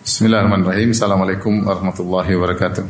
Bismillahirrahmanirrahim. Assalamualaikum warahmatullahi wabarakatuh.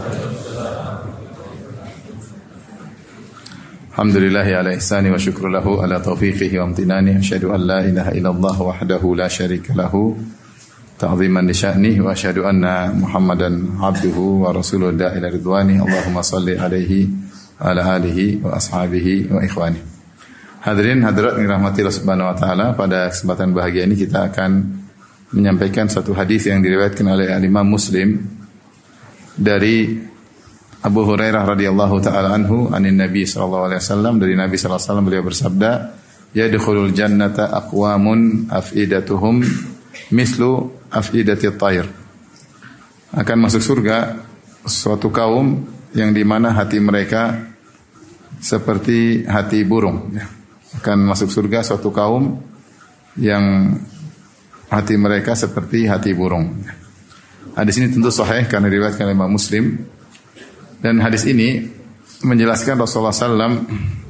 Alhamdulillahi ala ihsani wa syukru lahu ala taufiqihi wa amtinani. Asyhadu an la ilaha illallah wahdahu la syarika lahu ta'ziman li sya'nihi wa asyhadu anna Muhammadan abduhu wa rasuluhu da'ila ridwani. Allahumma salli alaihi wa ala alihi wa ashabihi wa ikhwani. Hadirin hadirat yang dirahmati Allah Subhanahu wa taala, pada kesempatan bahagia ini kita akan menyampaikan satu hadis yang diriwayatkan oleh Imam Muslim dari Abu Hurairah radhiyallahu taala anhu anin Nabi sallallahu alaihi wasallam, dari Nabi sallallahu alaihi wasallam beliau bersabda, yadkhulul jannata aqwamun afidatuhum mislu afidatit tayr. Akan masuk surga suatu kaum yang di mana hati mereka seperti hati burung. Akan masuk surga suatu kaum yang hati mereka seperti hati burung. Hadis ini tentu sahih karena diriwayatkan oleh Imam Muslim. Dan hadis ini menjelaskan Rasulullah SAW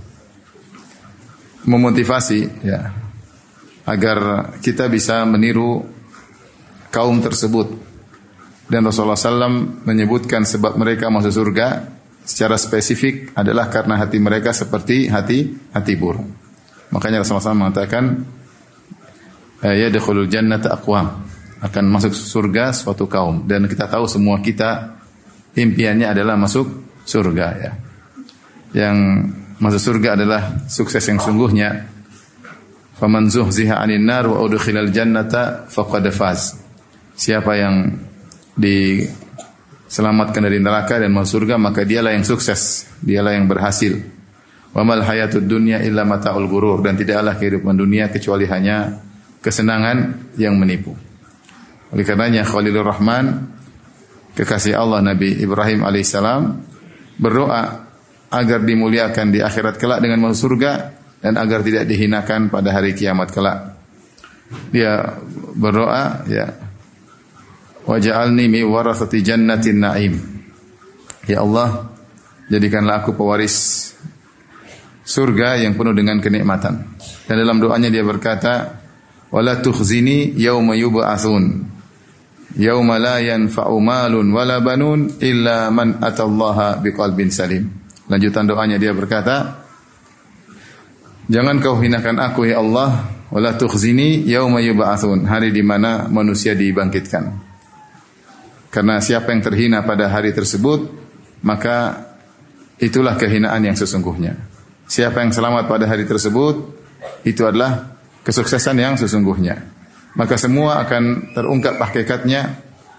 memotivasi agar kita bisa meniru kaum tersebut. Dan Rasulullah SAW menyebutkan sebab mereka masuk surga secara spesifik adalah karena hati mereka seperti hati burung. Makanya Rasulullah SAW mengatakan, yadkhulul jannata aqwam, akan masuk surga suatu kaum, dan kita tahu semua kita impiannya adalah masuk surga ya. Yang masuk surga adalah sukses yang sungguhnya. Faman zuhziha 'anil nar wa udkhilal jannata faqad faz. Siapa yang diselamatkan dari neraka dan masuk surga, maka dialah yang sukses, dialah yang berhasil. Wa mal hayatud dunya illa mata'ul ghurur, dan tidaklah kehidupan dunia kecuali hanya kesenangan yang menipu. Oleh karenanya Khalilur Rahman, kekasih Allah Nabi Ibrahim alaihissalam, berdoa agar dimuliakan di akhirat kelak dengan masuk surga dan agar tidak dihinakan pada hari kiamat kelak. Dia berdoa, waj'alni mi warathati jannatin na'im. Ya Allah, jadikanlah aku pewaris surga yang penuh dengan kenikmatan. Dan dalam doanya dia berkata, wala tukhzini yauma yub'atsun yauma la yanfa'u malun wala banun illa man atallaha biqalbin salim. Lanjutan doanya dia berkata, jangan kau hinakan aku ya Allah, wala tukhzini yauma yub'atsun, hari di mana manusia dibangkitkan. Karena siapa yang terhina pada hari tersebut, maka itulah kehinaan yang sesungguhnya. Siapa yang selamat pada hari tersebut, itu adalah kesuksesan yang sesungguhnya. Maka semua akan terungkap hakikatnya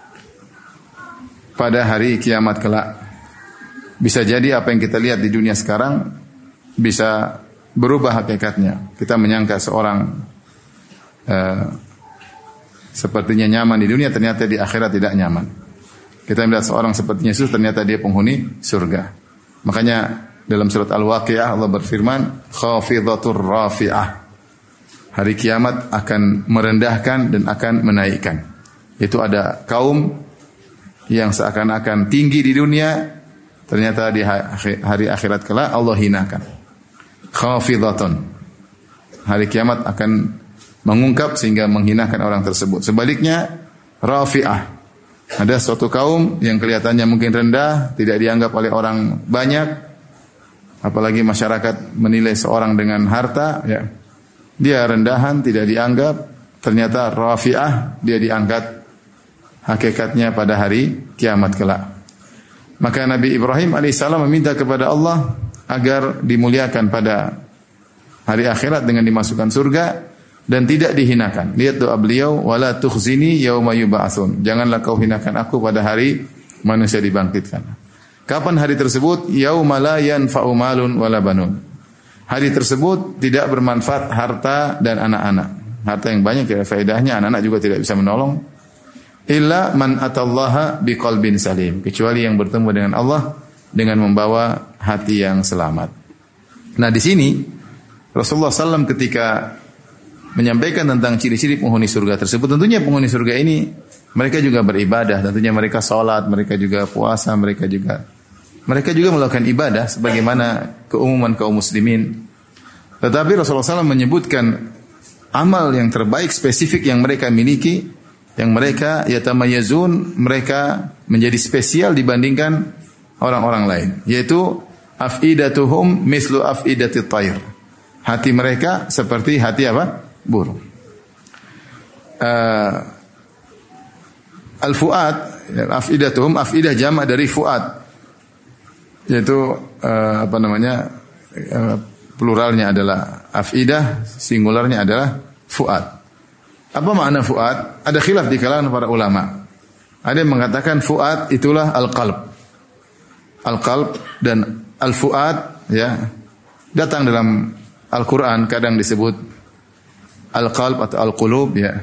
pada hari kiamat kelak. Bisa jadi apa yang kita lihat di dunia sekarang bisa berubah hakikatnya. Kita menyangka seorang sepertinya nyaman di dunia, ternyata di akhirat tidak nyaman. Kita melihat seorang sepertinya Yesus, ternyata dia penghuni surga. Makanya dalam surat Al-Waqi'ah Allah berfirman, khafidhatur rafi'ah. Hari kiamat akan merendahkan dan akan menaikkan. Itu ada kaum yang seakan-akan tinggi di dunia, ternyata di hari akhirat kelak Allah hinakan. Khafidhatun. Hari kiamat akan mengungkap sehingga menghinakan orang tersebut. Sebaliknya, rafi'ah. Ada suatu kaum yang kelihatannya mungkin rendah, tidak dianggap oleh orang banyak, apalagi masyarakat menilai seorang dengan harta, dia rendahan, tidak dianggap, ternyata rafi'ah, dia diangkat hakikatnya pada hari kiamat kelak. Maka Nabi Ibrahim alaihissalam meminta kepada Allah agar dimuliakan pada hari akhirat dengan dimasukkan surga dan tidak dihinakan. Lihat doa beliau, wala tukhzini yauma yub'atsun. Janganlah kau hinakan aku pada hari manusia dibangkitkan. Kapan hari tersebut? Yauma la yanfa'u malun wala banun. Hari tersebut tidak bermanfaat harta dan anak-anak. Harta yang banyak tidak faedahnya, anak-anak juga tidak bisa menolong. Illa man atallaha biqalbin salim. Kecuali yang bertemu dengan Allah dengan membawa hati yang selamat. Nah di sini Rasulullah SAW ketika menyampaikan tentang ciri-ciri penghuni surga tersebut, tentunya penghuni surga ini mereka juga beribadah, tentunya mereka sholat, mereka juga puasa, mereka juga melakukan ibadah sebagaimana keumuman kaum muslimin. Tetapi Rasulullah SAW menyebutkan amal yang terbaik spesifik yang mereka miliki, yang mereka yatamayazun, mereka menjadi spesial dibandingkan orang-orang lain, yaitu afidatuhum mislu afidatit tayr. Hati mereka seperti hati apa? Burung. Al-fuad, afidatuhum, afidah jamak dari fuad, yaitu pluralnya adalah afidah, singularnya adalah fuad. Apa makna fuad? Ada khilaf di kalangan para ulama. Ada yang mengatakan fuad itulah al-qalb. Al-qalb dan al-fuad ya datang dalam Al-Quran, kadang disebut al-qalb atau al-qulub ya.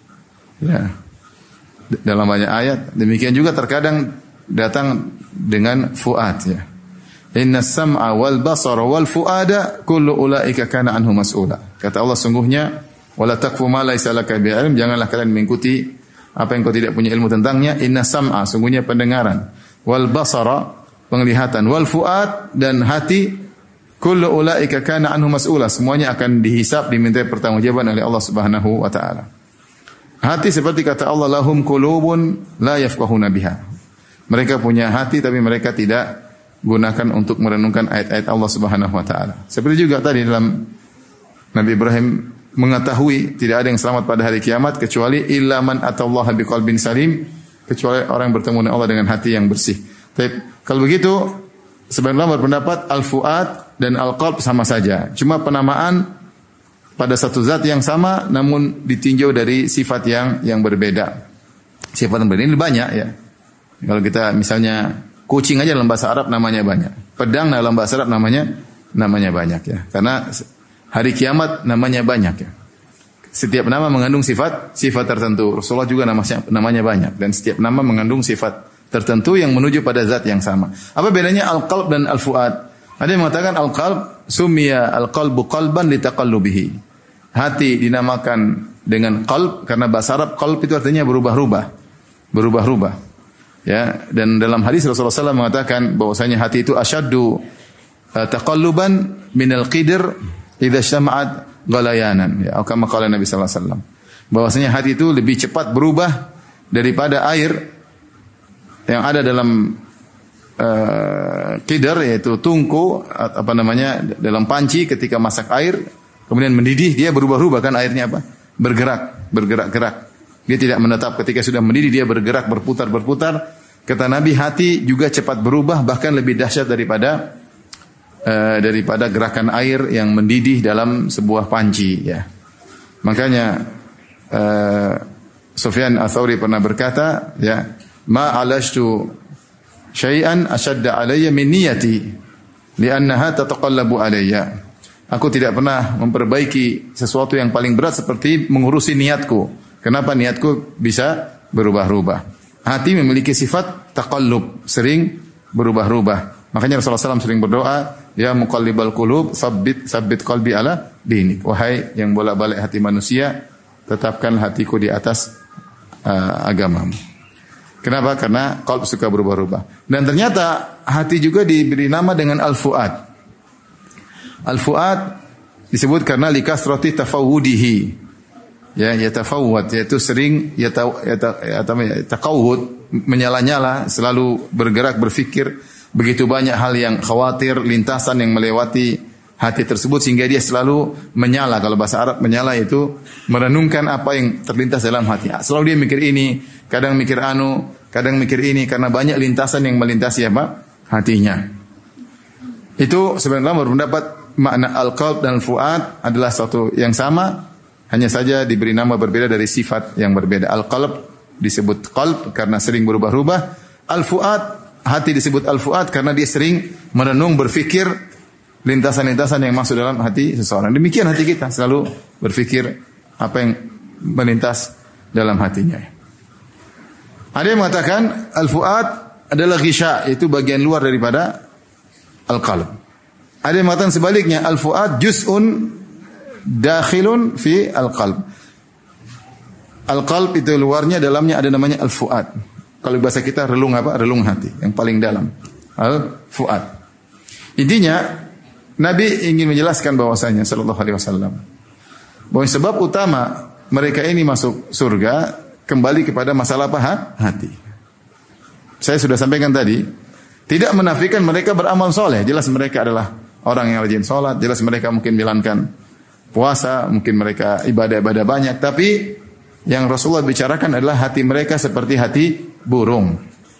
Ya. Dalam banyak ayat. Demikian juga terkadang datang dengan fuad ya. Inna sam'a wal basara wal fuada kullu ulaika kana anhu mas'ula. Kata Allah, sungguhnya wala taqfu ma laysa laka bi ilm, janganlah kalian mengikuti apa yang kau tidak punya ilmu tentangnya. Inna sam'a, sungguhnya pendengaran, wal basara, penglihatan, wal fuad, dan hati, kullu ulaika kana anhu mas'ula, semuanya akan dihisab, diminta pertanggungjawaban oleh Allah Subhanahu wa taala. Hati seperti kata Allah, lahum qulubun la yafqahuna biha. Mereka punya hati tapi mereka tidak gunakan untuk merenungkan ayat-ayat Allah Subhanahu wa taala. Seperti juga tadi dalam Nabi Ibrahim mengetahui tidak ada yang selamat pada hari kiamat kecuali illa man atallaha biqalbin salim, kecuali orang yang bertemu dengan Allah dengan hati yang bersih. Tapi kalau begitu sebagian ulama berpendapat al-fuad dan al-qalb sama saja. Cuma penamaan pada satu zat yang sama namun ditinjau dari sifat yang berbeda. Sifat yang berbeda ini banyak ya. Kalau kita misalnya kucing aja dalam bahasa Arab namanya banyak. Pedang dalam bahasa Arab namanya banyak ya. Karena hari kiamat namanya banyak ya. Setiap nama mengandung sifat tertentu. Rasulullah juga namanya banyak, dan setiap nama mengandung sifat tertentu yang menuju pada zat yang sama. Apa bedanya al-qalb dan al-fuad? Ada yang mengatakan al-qalb summiya al-qalbu qalban litaqallubihi. Hati dinamakan dengan qalb karena bahasa Arab qalb itu artinya berubah-ubah. Ya, dan dalam hadis Rasulullah SAW mengatakan bahwasanya hati itu asyaddu taqalluban minal qidr idza syama'at galayanan. Ya, kama qala Nabi sallallahu alaihi wasallam. Bahwasanya hati itu lebih cepat berubah daripada air yang ada dalam qidr, yaitu tungku dalam panci ketika masak air kemudian mendidih, dia berubah-ubah kan airnya apa? Bergerak-gerak. Dia tidak menetap, ketika sudah mendidih dia bergerak, berputar. Kata Nabi, hati juga cepat berubah, bahkan lebih dahsyat daripada gerakan air yang mendidih dalam sebuah panci ya. Makanya Sufyan Ats-Tsauri pernah berkata ya, ma alashtu syai'an ashadda alayya min niyati li'annaha tataqallabu alayya. Aku tidak pernah memperbaiki sesuatu yang paling berat seperti mengurusi niatku. Kenapa niatku bisa berubah-ubah? Hati memiliki sifat taqallub, sering berubah-ubah. Makanya Rasulullah SAW sering berdoa, ya muqallibal qulub, sabbit qalbi ala dinik. Wahai yang bolak-balik hati manusia, tetapkan hatiku di atas agamamu. Kenapa? Karena qalb suka berubah-ubah. Dan ternyata hati juga diberi nama dengan al-fuad. Al-fuad disebut karena likasrati tafawudihi. Ya, yatafawwad, yaitu sering taqawwud, menyala-nyala, selalu bergerak, berfikir, begitu banyak hal yang khawatir, lintasan yang melewati hati tersebut sehingga dia selalu menyala. Kalau bahasa Arab menyala itu merenungkan apa yang terlintas dalam hati. Selalu dia mikir ini, kadang mikir kadang mikir ini, karena banyak lintasan yang melintasi apa? Hatinya. Itu sebenarnya berpendapat makna al-qalb dan al-fuad adalah satu yang sama, hanya saja diberi nama berbeda dari sifat yang berbeda. Al-qalb disebut qalb karena sering berubah-ubah. Al-fuad, hati disebut al-fuad karena dia sering merenung, berfikir lintasan-lintasan yang masuk dalam hati seseorang. Demikian hati kita, selalu berfikir apa yang melintas dalam hatinya. Ada yang mengatakan al-fuad adalah ghisha, itu bagian luar daripada al-qalb. Ada yang mengatakan sebaliknya, al-fuad juz'un dakhilun fi al-qalb. Al-qalb itu luarnya, dalamnya ada namanya al-fuad. Kalau bahasa kita relung apa? Relung hati, yang paling dalam. Al-fuad. Intinya Nabi ingin menjelaskan bahwasanya sallallahu alaihi wasallam bahwa sebab utama mereka ini masuk surga kembali kepada masalah apa? Hati. Saya sudah sampaikan tadi, tidak menafikan mereka beramal soleh. Jelas mereka adalah orang yang rajin sholat, jelas mereka mungkin menjalankan puasa, mungkin mereka ibadah-ibadah banyak. Tapi yang Rasulullah bicarakan adalah hati mereka seperti hati burung.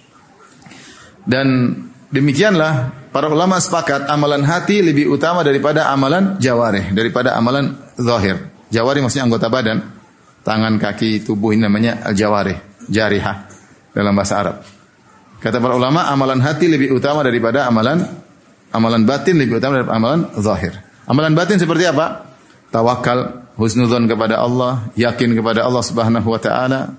Dan demikianlah para ulama sepakat amalan hati lebih utama daripada amalan jawarih, daripada amalan zahir. Jawarih maksudnya anggota badan, tangan, kaki, tubuh, ini namanya al-jawarih, jarihah dalam bahasa Arab. Kata para ulama, amalan hati lebih utama daripada amalan batin, lebih utama daripada amalan zahir. Amalan batin seperti apa? Tawakal, husnudzon kepada Allah, yakin kepada Allah Subhanahu wa taala,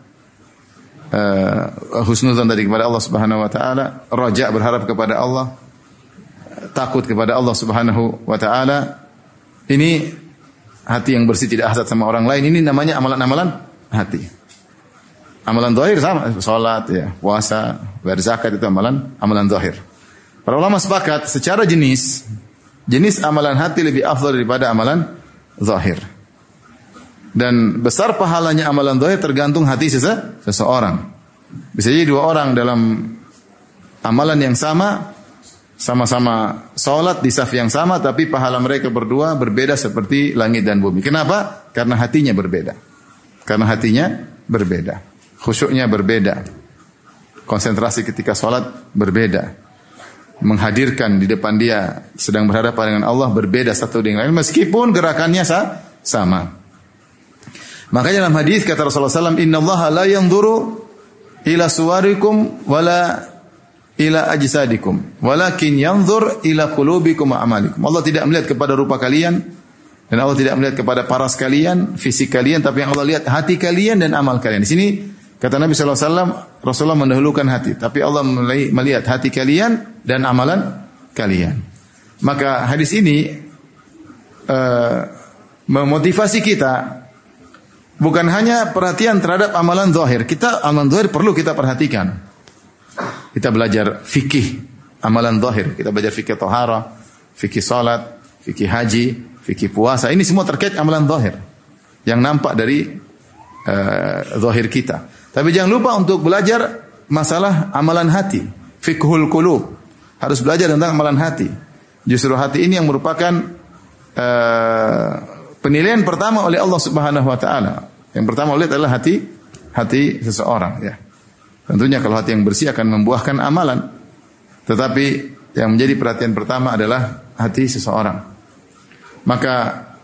husnudzon tadi kepada Allah Subhanahu wa taala, raja, berharap kepada Allah, takut kepada Allah Subhanahu wa taala. Ini hati yang bersih, tidak hasad sama orang lain. Ini namanya amalan-amalan hati. Amalan zahir sama, salat, ya, puasa, bayar zakat, itu amalan zahir. Para ulama sepakat secara jenis amalan hati lebih afdal daripada amalan zahir. Dan besar pahalanya amalan zahir tergantung hati seseorang. Bisa jadi dua orang dalam amalan yang sama-sama salat di saf yang sama, tapi pahala mereka berdua berbeda seperti langit dan bumi. Kenapa? Karena hatinya berbeda. Khusyuknya berbeda. Konsentrasi ketika salat berbeda. Menghadirkan di depan dia sedang berhadapan dengan Allah berbeda satu dengan lain, meskipun gerakannya sama. Makanya dalam hadis kata Rasulullah SAW, Innallaha la yanzuru ila suwarikum wala ila ajsadikum walakin yanzur ila qulubikum wa amalikum. Allah tidak melihat kepada rupa kalian dan Allah tidak melihat kepada paras kalian, fisik kalian, tapi yang Allah lihat hati kalian dan amal kalian. Di sini kata Nabi sallallahu alaihi wasallam, Rasulullah mendahulukan hati, tapi Allah melihat hati kalian dan amalan kalian. Maka hadis ini memotivasi kita bukan hanya perhatian terhadap amalan zahir. Amalan zahir perlu kita perhatikan. Kita belajar fikih amalan zahir, kita belajar fikih taharah, fikih salat, fikih haji, fikih puasa. Ini semua terkait amalan zahir yang nampak dari zahir kita. Tapi jangan lupa untuk belajar masalah amalan hati, fiqhul qulub. Harus belajar tentang amalan hati. Justru hati ini yang merupakan penilaian pertama oleh Allah Subhanahu wa taala. Yang pertama lihat adalah hati seseorang, ya. Tentunya kalau hati yang bersih akan membuahkan amalan. Tetapi yang menjadi perhatian pertama adalah hati seseorang. Maka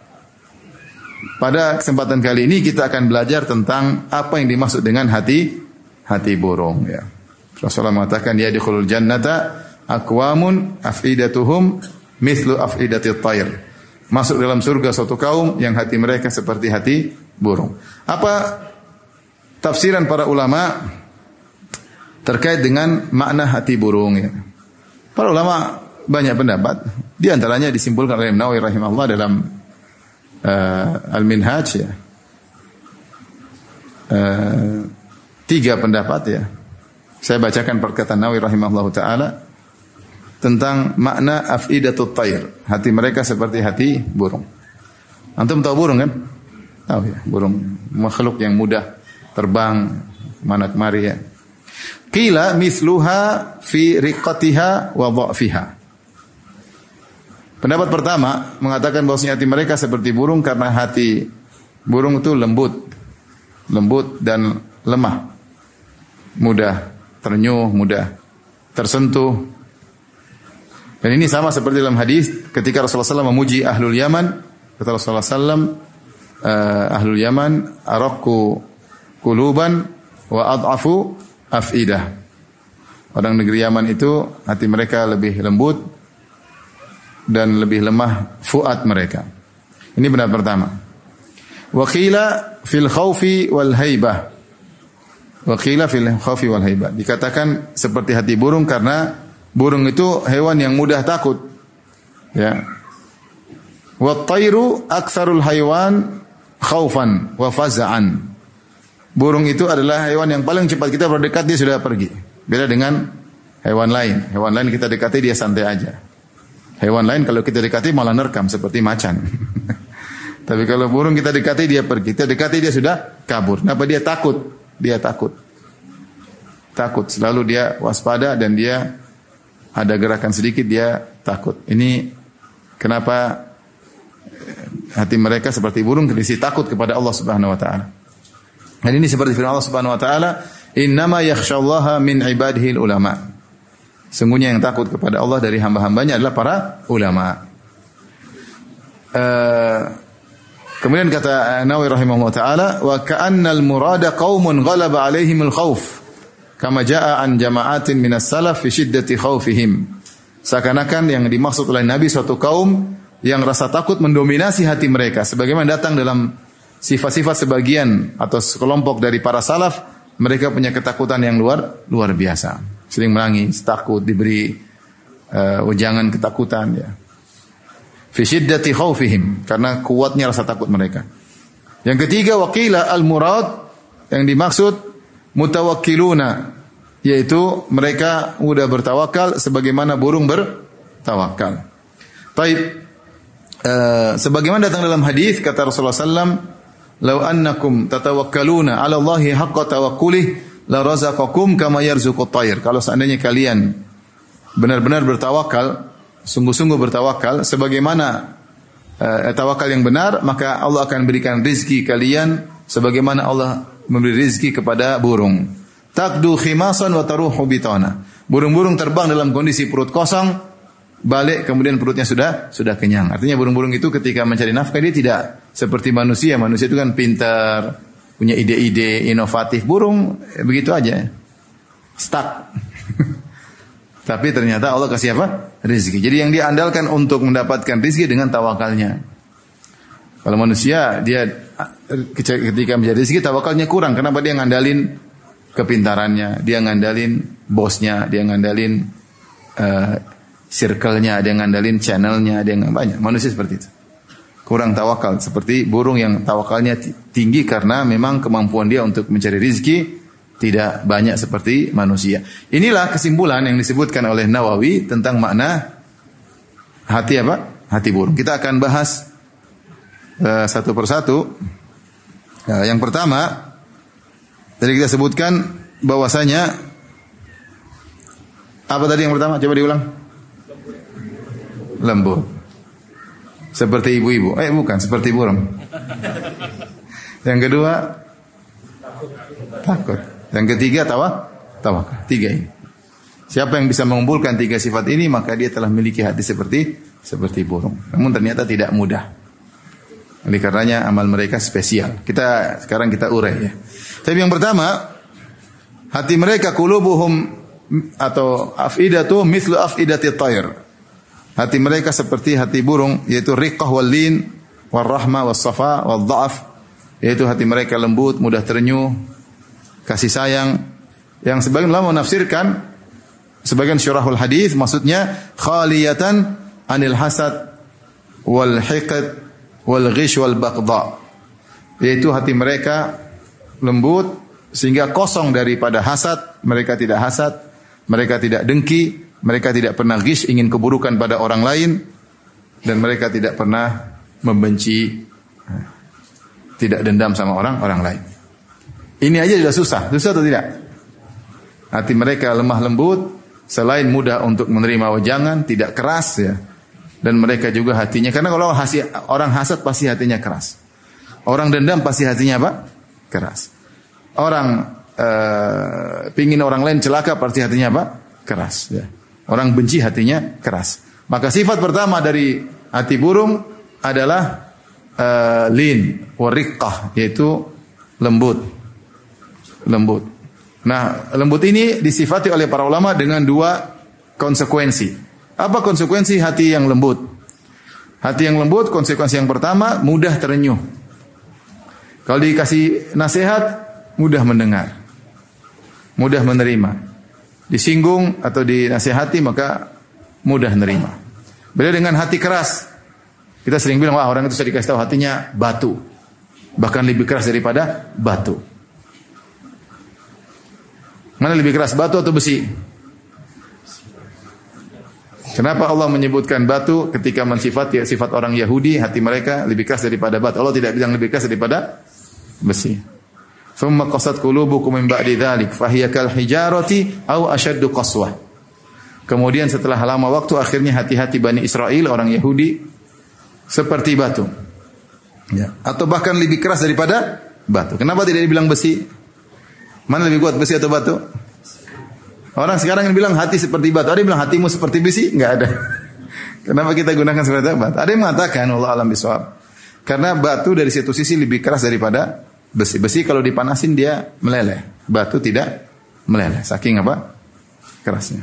pada kesempatan kali ini kita akan belajar tentang apa yang dimaksud dengan hati burung, ya. Rasulullah mengatakan yadkhulul jannata aqwamun afidatuhum mithlu afidatit thair. Masuk dalam surga suatu kaum yang hati mereka seperti hati burung. Apa tafsiran para ulama terkait dengan makna hati burung, ya. Para ulama banyak pendapat. Di antaranya disimpulkan oleh Nawawi rahimahullah dalam Al-Minhaj, ya. 3 pendapat, ya. Saya bacakan perkataan Nawawi rahimahullah taala tentang makna afidatut thair. Hati mereka seperti hati burung. Antum tahu burung kan? Tahu, ya, burung makhluk yang mudah terbang mana kemari, ya. Qila mithluha fi riqatiha wa dha'fiha. Pendapat pertama mengatakan bahwasanya hati mereka seperti burung karena hati burung itu lembut dan lemah, mudah ternyuh, mudah tersentuh. Dan ini sama seperti dalam hadis ketika Rasulullah SAW memuji ahlul Yaman, kata Rasulullah SAW, ahlul Yaman araqqu quluban wa ad'afu afidah. Orang negeri Yaman itu hati mereka lebih lembut dan lebih lemah fuad mereka. Ini pendapat pertama. Wa qila fil khaufi wal haibah. Wa qila fil khaufi wal haibah. Dikatakan seperti hati burung karena burung itu hewan yang mudah takut. Ya. Wa tayru aktsarul haywan khaufan wa faza'an. Burung itu adalah hewan yang paling cepat kita berdekat dia sudah pergi. Beda dengan hewan lain. Hewan lain kita dekati dia santai aja. Hewan lain kalau kita dekati malah nerkam seperti macan. Tapi kalau burung kita dekati dia pergi. Kita dekati dia sudah kabur. Kenapa? Dia takut. dia takut. Takut, selalu dia waspada dan dia ada gerakan sedikit dia takut. Ini kenapa hati mereka seperti burung berisi takut kepada Allah Subhanahu wa taala. Dan ini seperti firman Allah Subhanahu wa taala, "Innama yakhsyallaha min ibadihi ulama." Sungguhnya yang takut kepada Allah dari hamba-hambanya adalah para ulama. Kemudian kata Nawawi rahimahullah taala, "Wa ka'annal murada qaumun ghalaba 'alaihimul khauf, kama jaa'a an jama'atin minas salaf fi shiddati khaufihim." Seakan-akan yang dimaksud oleh Nabi suatu kaum yang rasa takut mendominasi hati mereka, sebagaimana datang dalam sifat-sifat sebagian atau sekelompok dari para salaf, mereka punya ketakutan yang luar biasa. Sering menangis, takut, diberi ujangan ketakutan ya. Fi syiddati khaufihim, karena kuatnya rasa takut mereka. Yang ketiga, waqila al-murad, yang dimaksud mutawakkiluna, yaitu mereka mudah bertawakal sebagaimana burung bertawakal. Taib. Sebagaimana datang dalam hadis kata Rasulullah sallam, "Lau annakum tatawakkaluna 'ala Allahi haqqa tawakkulih la razaqakum kama yarzuqut tayr." Kalau seandainya kalian benar-benar bertawakal, sungguh-sungguh bertawakal sebagaimana tawakal yang benar, maka Allah akan berikan rezeki kalian sebagaimana Allah memberi rezeki kepada burung. Taqdu khimasan wa taruhu bitana. Burung-burung terbang dalam kondisi perut kosong, balik kemudian perutnya sudah kenyang. Artinya burung-burung itu ketika mencari nafkah dia tidak seperti manusia. Manusia itu kan pintar, punya ide-ide inovatif. Burung begitu aja, stuck. Tapi ternyata Allah kasih apa? Rezeki. Jadi yang dia andalkan untuk mendapatkan rezeki dengan tawakalnya. Kalau manusia dia ketika mencari rezeki tawakalnya kurang. Kenapa? Dia ngandalin kepintarannya, dia ngandalin bosnya, dia ngandalin circle-nya, dia ngandalin channel-nya, dia banyak. Manusia seperti itu. Kurang tawakal, seperti burung yang tawakalnya tinggi karena memang kemampuan dia untuk mencari rizki tidak banyak seperti manusia. Inilah kesimpulan yang disebutkan oleh Nawawi tentang makna hati apa? Hati burung. Kita akan bahas satu persatu. Yang pertama, tadi kita sebutkan bahwasanya apa tadi yang pertama? Coba diulang. Lembut. Seperti ibu-ibu. Bukan, seperti burung. Yang kedua, takut. Yang ketiga, tawakal. Tiga ini. Siapa yang bisa mengumpulkan tiga sifat ini, maka dia telah memiliki hati seperti burung. Namun ternyata tidak mudah. Oleh karenanya amal mereka spesial. Sekarang kita urai ya. Tapi yang pertama, hati mereka qulubuhum atau afidatu mithlu afidati tayr. Hati mereka seperti hati burung, yaitu riqqah wal lin wal rahmah was safa wal dha'af, yaitu hati mereka lembut, mudah terenyuh, kasih sayang. Yang sebagian ulama menafsirkan, sebagian syurahul hadis maksudnya khaliyatan anil hasad wal hiqd wal ghish wal baghdha, yaitu hati mereka lembut sehingga kosong daripada hasad, mereka tidak hasad, mereka tidak dengki, mereka tidak pernah ghish, ingin keburukan pada orang lain, dan mereka tidak pernah membenci, tidak dendam sama orang lain. Ini aja sudah susah atau tidak? Hati mereka lemah lembut, selain mudah untuk menerima wejangan, tidak keras ya. Dan mereka juga hatinya, karena kalau orang hasad pasti hatinya keras. Orang dendam pasti hatinya apa? Keras. Orang pingin orang lain celaka pasti hatinya apa? Keras ya. Orang benci hatinya keras. Maka sifat pertama dari hati burung adalah lin wariqqah, yaitu lembut. Nah, lembut ini disifati oleh para ulama dengan dua konsekuensi. Apa konsekuensi hati yang lembut? Hati yang lembut, konsekuensi yang pertama, mudah terenyuh. Kalau dikasih nasihat, mudah mendengar, mudah menerima. Disinggung atau dinasihati maka mudah menerima. Beda dengan hati keras. Kita sering bilang, wah orang itu saya dikasih tahu hatinya batu. Bahkan lebih keras daripada batu. Mana lebih keras, batu atau besi? Kenapa Allah menyebutkan batu ketika mensifati sifat orang Yahudi, hati mereka lebih keras daripada batu. Allah tidak bilang lebih keras daripada besi. Thumma qasat qulubukum min ba'di dzalik fahiya kal hijarati aw ashaddu qaswah. Kemudian setelah lama waktu akhirnya hati-hati Bani Israel orang Yahudi seperti batu. Ya, atau bahkan lebih keras daripada batu. Kenapa tidak dibilang besi? Mana lebih kuat, besi atau batu? Orang sekarang yang bilang hati seperti batu. Ada yang bilang hatimu seperti besi? Enggak ada. Kenapa kita gunakan seperti batu? Ada yang mengatakan Allah alam bisawab. Karena batu dari satu sisi lebih keras daripada besi. Besi kalau dipanasin dia meleleh. Batu tidak meleleh. Saking apa? Kerasnya.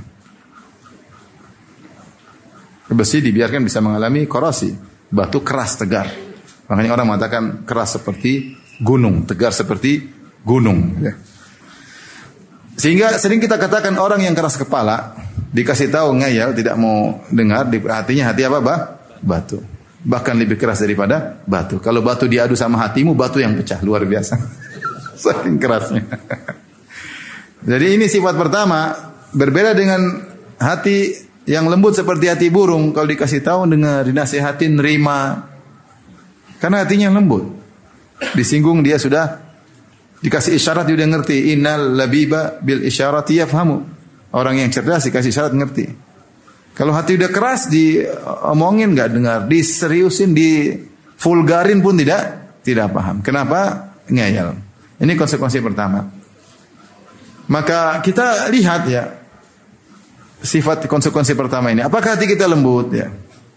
Besi dibiarkan bisa mengalami korasi. Batu keras, tegar. Makanya orang mengatakan keras seperti gunung, tegar seperti gunung. Ya. Sehingga sering kita katakan orang yang keras kepala dikasih tahu ngeyel, tidak mau dengar, hatinya hati apa? Batu. Bahkan lebih keras daripada batu. Kalau batu diadu sama hatimu, batu yang pecah, luar biasa. Saking kerasnya. Jadi ini sifat pertama, berbeda dengan hati yang lembut seperti hati burung. Kalau dikasih tahu, dengar, dinasihatin, nerima. Karena hatinya lembut. Disinggung dia sudah dikasih isyarat dia udah ngerti. Innal labiba bil isyarati yafhamu. Orang yang cerdas dikasih isyarat ngerti. Kalau hati udah keras diomongin enggak dengar, diseriusin, divulgarin pun tidak paham. Kenapa? Ngeyel. Ini konsekuensi pertama. Maka kita lihat ya sifat konsekuensi pertama ini. Apakah hati kita lembut ya?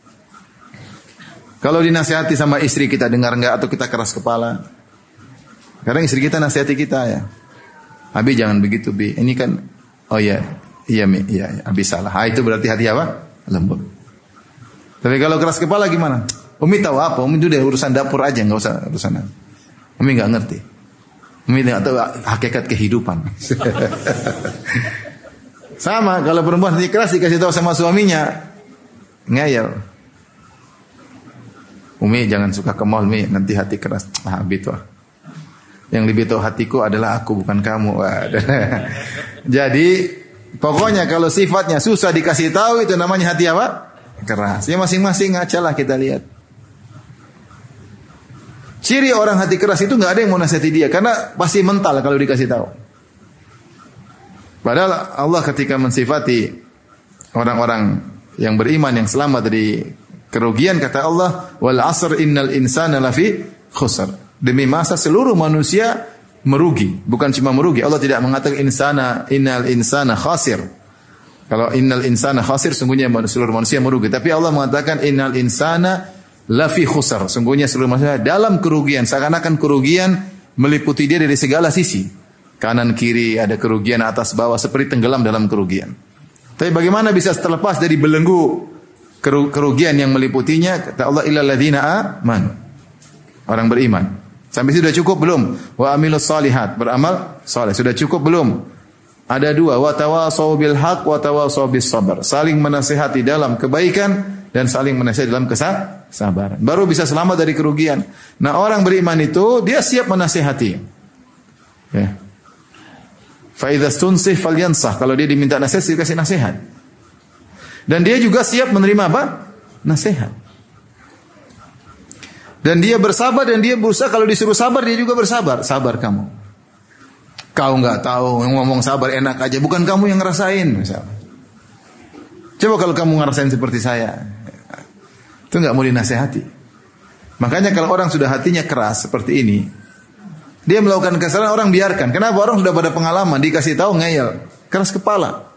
Kalau dinasihati sama istri kita dengar enggak atau kita keras kepala? Kadang istri kita nasihati kita ya. Abi jangan begitu, Bi. Ini kan oh ya, iya Mi, iya, Abi salah. Itu berarti hati apa? Lembut. Tapi kalau keras kepala gimana? Umi tahu apa? Umi itu udah urusan dapur aja, enggak usah urusan. Umi enggak ngerti. Umi enggak tahu hakikat kehidupan. Sama kalau perempuan hati keras dikasih tahu sama suaminya, ngeyel. Umi jangan suka ke mall, Mi, nanti hati keras. Abi tuh. Yang lebih tahu hatiku adalah aku, bukan kamu. Jadi pokoknya kalau sifatnya susah dikasih tahu itu namanya hati apa? Keras. Ya masing-masing aja lah kita lihat. Ciri orang hati keras itu nggak ada yang mau nasihati dia karena pasti mental kalau dikasih tahu. Padahal Allah ketika mensifati orang-orang yang beriman yang selamat dari kerugian kata Allah wal asr innal insana lafi khusr. Demi masa seluruh manusia merugi, bukan cuma merugi. Allah tidak mengatakan innal insana khasir. Kalau innal insana khasir sungguhnya seluruh manusia merugi, tapi Allah mengatakan innal insana lafi khusr. Sungguhnya seluruh manusia dalam kerugian, seakan-akan kerugian meliputi dia dari segala sisi. Kanan kiri ada kerugian, atas bawah seperti tenggelam dalam kerugian. Tapi bagaimana bisa terlepas dari belenggu kerugian yang meliputinya? Kata Allah illal ladzina amanu. Orang beriman. Sampai sudah cukup belum? Wa amilus salihat, beramal saleh. Sudah cukup belum? Ada dua, wa tawasau bil haq wa tawasau bis sabar. Saling menasihati dalam kebaikan dan saling menasihati dalam kesabaran. Baru bisa selamat dari kerugian. Nah, orang beriman itu dia siap menasihati. Ya. Fa idza stunsih falyansah. Kalau dia diminta nasihat, dikasih nasihat. Dan dia juga siap menerima apa? Nasihat. Dan dia bersabar dan dia berusaha kalau disuruh sabar dia juga bersabar. Sabar kamu. Kau enggak tahu ngomong sabar enak aja. Bukan kamu yang ngerasain. Misalnya. Coba kalau kamu ngerasain seperti saya. Itu enggak mau dinasehati. Makanya kalau orang sudah hatinya keras seperti ini. Dia melakukan kesalahan orang biarkan. Kenapa? Orang sudah pada pengalaman. Dikasih tahu ngeyel. Keras kepala.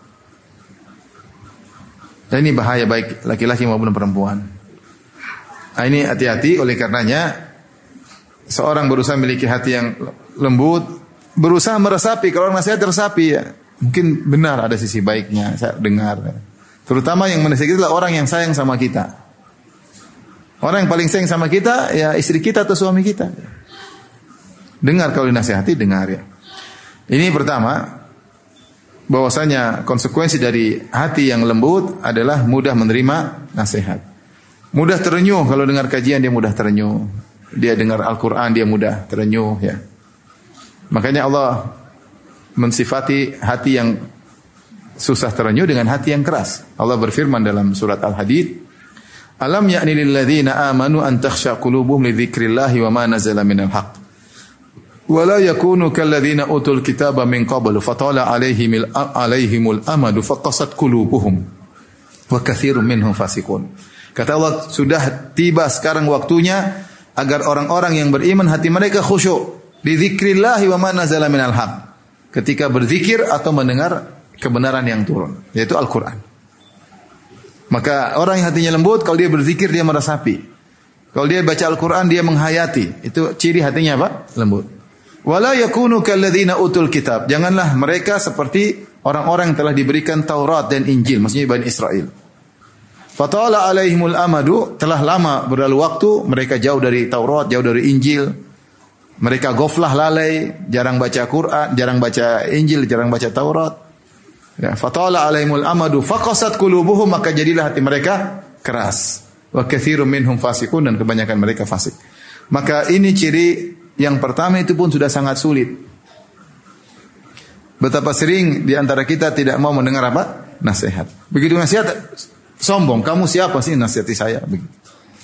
Dan ini bahaya baik laki-laki maupun perempuan. Nah, ini hati-hati oleh karenanya seorang berusaha memiliki hati yang lembut, berusaha meresapi. Kalau orang nasihat teresapi ya, mungkin benar ada sisi baiknya, saya dengar. Terutama yang menasihati adalah orang yang sayang sama kita. Orang yang paling sayang sama kita ya istri kita atau suami kita. Dengar kalau dinasihati, dengar ya. Ini pertama, bahwasanya konsekuensi dari hati yang lembut adalah mudah menerima nasihat. Mudah terenyuh kalau dengar kajian dia mudah terenyuh. Dia dengar Al-Qur'an dia mudah terenyuh ya. Makanya Allah mensifati hati yang susah terenyuh dengan hati yang keras. Allah berfirman dalam surat Al-Hadid, "Alam ya'ni lil ladzina amanu an takhsha qulubuhum li dzikrillah wa ma nazala minal haqq Wala yakunu kalladzina utul kitaba min qablu fatala alaihimul amadu faqasat qulubuhum wa katsirun minhum fasiqun. Kata Allah, sudah tiba sekarang waktunya agar orang-orang yang beriman hati mereka khusyuk di dzikrillah wa ma nazala minal haq. Ketika berzikir atau mendengar kebenaran yang turun, yaitu Al-Qur'an. Maka orang yang hatinya lembut, kalau dia berzikir dia meresapi. Kalau dia baca Al-Qur'an dia menghayati. Itu ciri hatinya apa? Lembut. Wala yakunu kalladzina utul kitab. Janganlah mereka seperti orang-orang yang telah diberikan Taurat dan Injil, maksudnya Bani Israel. Fatala alaihimul amadu, telah lama berlalu waktu, mereka jauh dari Taurat, jauh dari Injil. Mereka ghaflah, lalai, jarang baca Quran, jarang baca Injil, jarang baca Taurat. Ya, fatala alaihimul amadu faqasat qulubuhum, maka jadilah hati mereka keras. Wa katsirun minhum fasiqun, dan kebanyakan mereka fasik. Maka ini ciri yang pertama, itu pun sudah sangat sulit. Betapa sering di antara kita tidak mau mendengar apa? Nasihat. Begitu nasihat, sombong. Kamu siapa sih nasihati saya? Begitu.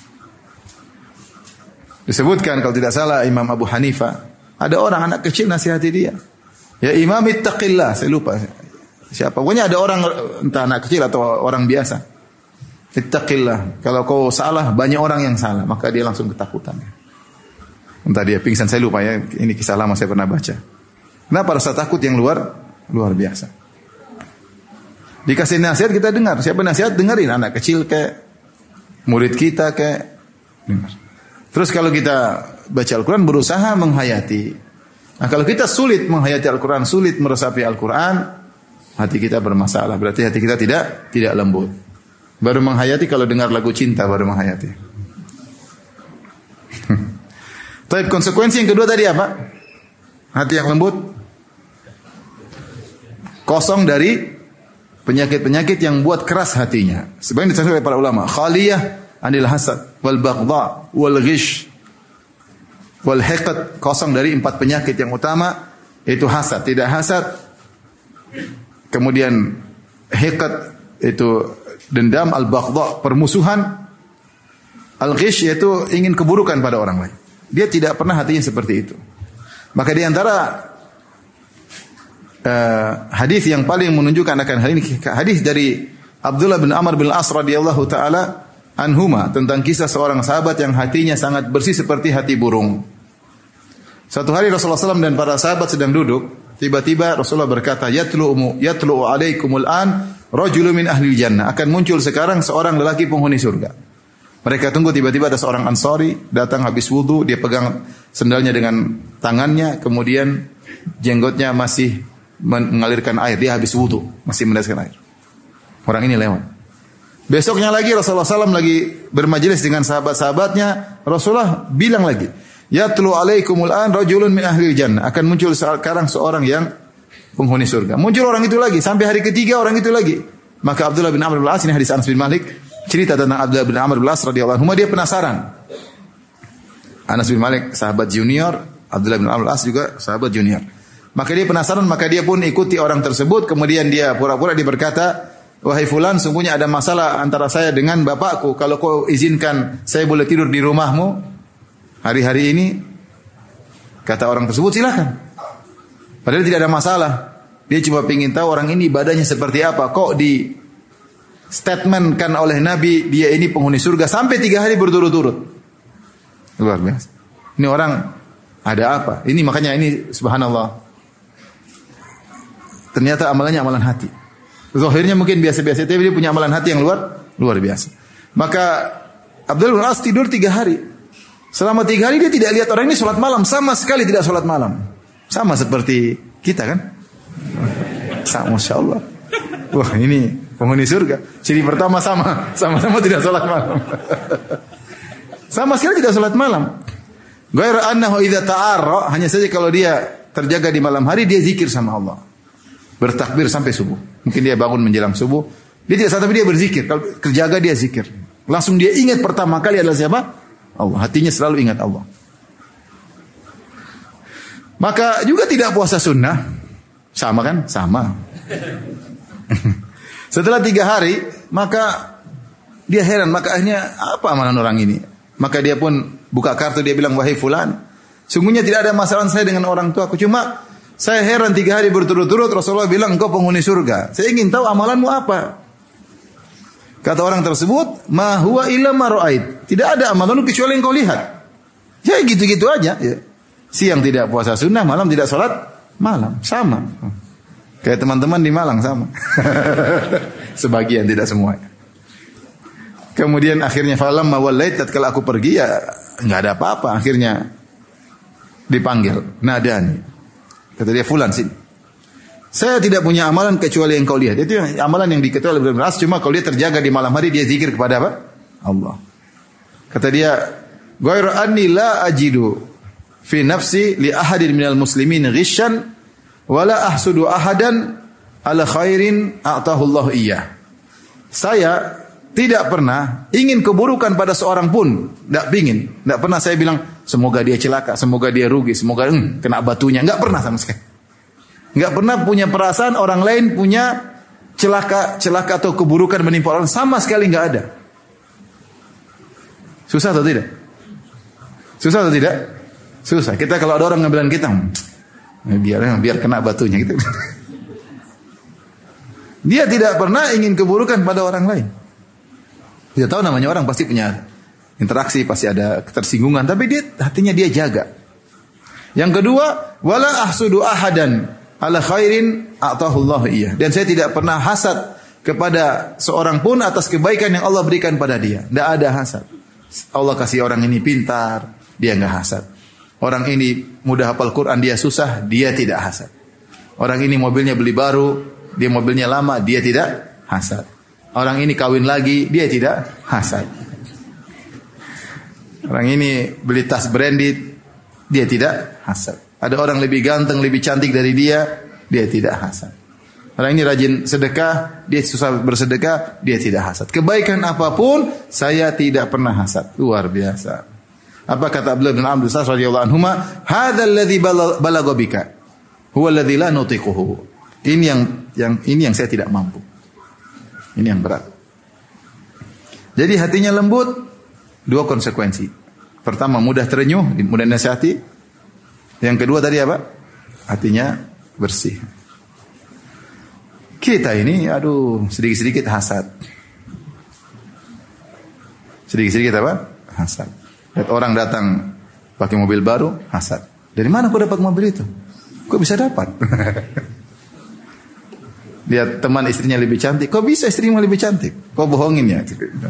Disebutkan kalau tidak salah Imam Abu Hanifah, ada orang anak kecil nasihati dia. Ya Imam ittaqillah, saya lupa siapa. Pokoknya ada orang, entah anak kecil atau orang biasa. Ittaqillah. Kalau kau salah, banyak orang yang salah. Maka dia langsung ketakutan. Entah dia pingsan, saya lupa ya. Ini kisah lama saya pernah baca. Kenapa rasa takut yang luar biasa. Dikasih nasihat kita dengar. Siapa nasihat dengerin. Anak kecil kayak murid kita kayak dengar. Terus kalau kita baca Al-Quran berusaha menghayati. Nah kalau kita sulit menghayati Al-Quran, sulit meresapi Al-Quran, hati kita bermasalah. Berarti hati kita tidak lembut. Baru menghayati kalau dengar lagu cinta baru menghayati. Tapi konsekuensi yang kedua tadi apa? Hati yang lembut, kosong dari penyakit-penyakit yang buat keras hatinya. Sebagian disebut oleh para ulama, khaliyah anil hasad wal baghdha wal ghish wal hiqd, kosong dari 4 penyakit yang utama, yaitu hasad, tidak hasad. Kemudian hiqd itu dendam, al baghdha permusuhan, al ghish yaitu ingin keburukan pada orang lain. Dia tidak pernah hatinya seperti itu. Maka di antara hadis yang paling menunjukkan akan hal ini, hadis dari Abdullah bin Amr bin As radhiyallahu taala anhuma, tentang kisah seorang sahabat yang hatinya sangat bersih seperti hati burung. Suatu hari Rasulullah SAW dan para sahabat sedang duduk, tiba-tiba Rasulullah berkata, yatlu'u alaikumul an rajulun min ahli jannah, akan muncul sekarang seorang lelaki penghuni surga. Mereka tunggu, tiba-tiba ada seorang Ansari datang habis wudu, dia pegang sendalnya dengan tangannya, kemudian jenggotnya masih mengalirkan air, dia habis wudu, masih meneteskan air. Orang ini lewat. Besoknya lagi Rasulullah SAW lagi bermajelis dengan sahabat-sahabatnya, Rasulullah bilang lagi, yatlu alaikumul an rajulun min ahli jannah, akan muncul sekarang seorang yang penghuni surga. Muncul orang itu lagi, sampai hari ketiga orang itu lagi. Maka Abdullah bin Amr bin As, ini hadis Anas bin Malik, cerita tentang Abdullah bin Amr bin As radhiyallahu anhu, dia penasaran. Anas bin Malik sahabat junior, Abdullah bin Amr bin As juga sahabat junior. Maka dia penasaran, maka dia pun ikuti orang tersebut, kemudian dia pura-pura dia berkata, wahai fulan, sungguhnya ada masalah antara saya dengan bapakku. Kalau kau izinkan saya boleh tidur di rumahmu hari-hari ini, kata orang tersebut, silakan. Padahal tidak ada masalah. Dia cuma ingin tahu orang ini ibadahnya seperti apa. Kok di statementkan oleh Nabi dia ini penghuni surga sampai 3 hari berturut-turut. Luar biasa. Ini orang ada apa? Ini makanya ini subhanallah. Ternyata amalannya amalan hati. Zahirnya mungkin biasa-biasa, tapi dia punya amalan hati yang luar biasa. Maka Abdul bin As tidur 3 hari. Selama 3 hari dia tidak lihat orang ini sholat malam, sama sekali tidak sholat malam. Sama seperti kita kan? Masya Allah. Wah ini penghuni surga. Ciri pertama sama-sama tidak sholat malam. Sama sekali tidak sholat malam. Ghairu annahu idza ta'arra, hanya saja kalau dia terjaga di malam hari dia zikir sama Allah. Bertakbir sampai subuh. Mungkin dia bangun menjelang subuh, dia tidak salat tapi dia berzikir. Kalau terjaga dia zikir. Langsung dia ingat pertama kali adalah siapa? Allah. Hatinya selalu ingat Allah. Maka juga tidak puasa sunnah. Sama kan? Sama. Setelah 3 hari, maka dia heran. Maka akhirnya apa amalan orang ini? Maka dia pun buka kartu, dia bilang, wahai fulan, Sungguhnya tidak ada masalah saya dengan orang tua aku. Cuma saya heran 3 hari berturut-turut Rasulullah bilang engkau penghuni surga. Saya ingin tahu amalanmu apa. Kata orang tersebut, ma huwa illa ma ra'ait. Tidak ada amalanmu kecuali yang kau lihat. Ya gitu-gitu aja. Ya. Siang tidak puasa sunnah, malam tidak sholat malam. Sama. Kayak teman-teman di Malang sama. Sebagian, tidak semua. Kemudian akhirnya falam mawallait, tatkala aku pergi ya enggak ada apa-apa. Akhirnya dipanggil, nadani. Kata dia, fulan sini. Saya tidak punya amalan kecuali yang kau lihat. Itu amalan yang diketahui oleh Ibnu Abbas. Cuma kalau dia terjaga di malam hari, dia zikir kepada apa? Allah. Kata dia, ghairu anni la ajidu fi nafsi li ahadin minal muslimin ghishan wala ahsudu ahadan ala khairin a'tahu Allah iyyah. Saya tidak pernah ingin keburukan pada seorang pun, tidak pingin. Tidak pernah saya bilang, semoga dia celaka, semoga dia rugi, semoga kena batunya. Enggak pernah sama sekali. Enggak pernah punya perasaan orang lain punya celaka atau keburukan menimpa orang, sama sekali enggak ada. Susah atau tidak? Susah atau tidak? Susah. Kita kalau ada orang ngebilang kita, biar kena batunya gitu. Dia tidak pernah ingin keburukan pada orang lain. Dia tahu namanya orang pasti punya interaksi, pasti ada ketersinggungan, tapi dia hatinya dia jaga. Yang kedua, wala ahsudu ahadan ala khairin a'tahu Allah iyyah. Dan saya tidak pernah hasad kepada seorang pun atas kebaikan yang Allah berikan pada dia. Tidak ada hasad. Allah kasih orang ini pintar, dia enggak hasad. Orang ini mudah hafal Quran, dia susah, dia tidak hasad. Orang ini mobilnya beli baru, dia mobilnya lama, dia tidak hasad. Orang ini kawin lagi, dia tidak hasad. Orang ini beli tas branded, dia tidak hasad. Ada orang lebih ganteng, lebih cantik dari dia tidak hasad. Orang ini rajin sedekah, dia susah bersedekah, dia tidak hasad. Kebaikan apapun, saya tidak pernah hasad. Luar biasa. Apa kata Abdullah bin Amr bin As radhiyallahu anhuma? Hadzal ladzi balagha bika, huwa alladzi la nutiquhu. Ini yang saya tidak mampu. Ini yang berat. Jadi hatinya lembut, 2 konsekuensi. Pertama, mudah terenyuh, mudah nasihati. Yang kedua tadi apa? Hatinya bersih. Kita ini, sedikit-sedikit hasad. Sedikit-sedikit apa? Hasad. Lihat orang datang pakai mobil baru, hasad. Dari mana kau dapat mobil itu? Kok bisa dapat? Lihat teman istrinya lebih cantik, kok bisa istrinya lebih cantik? Kok bohongin ya?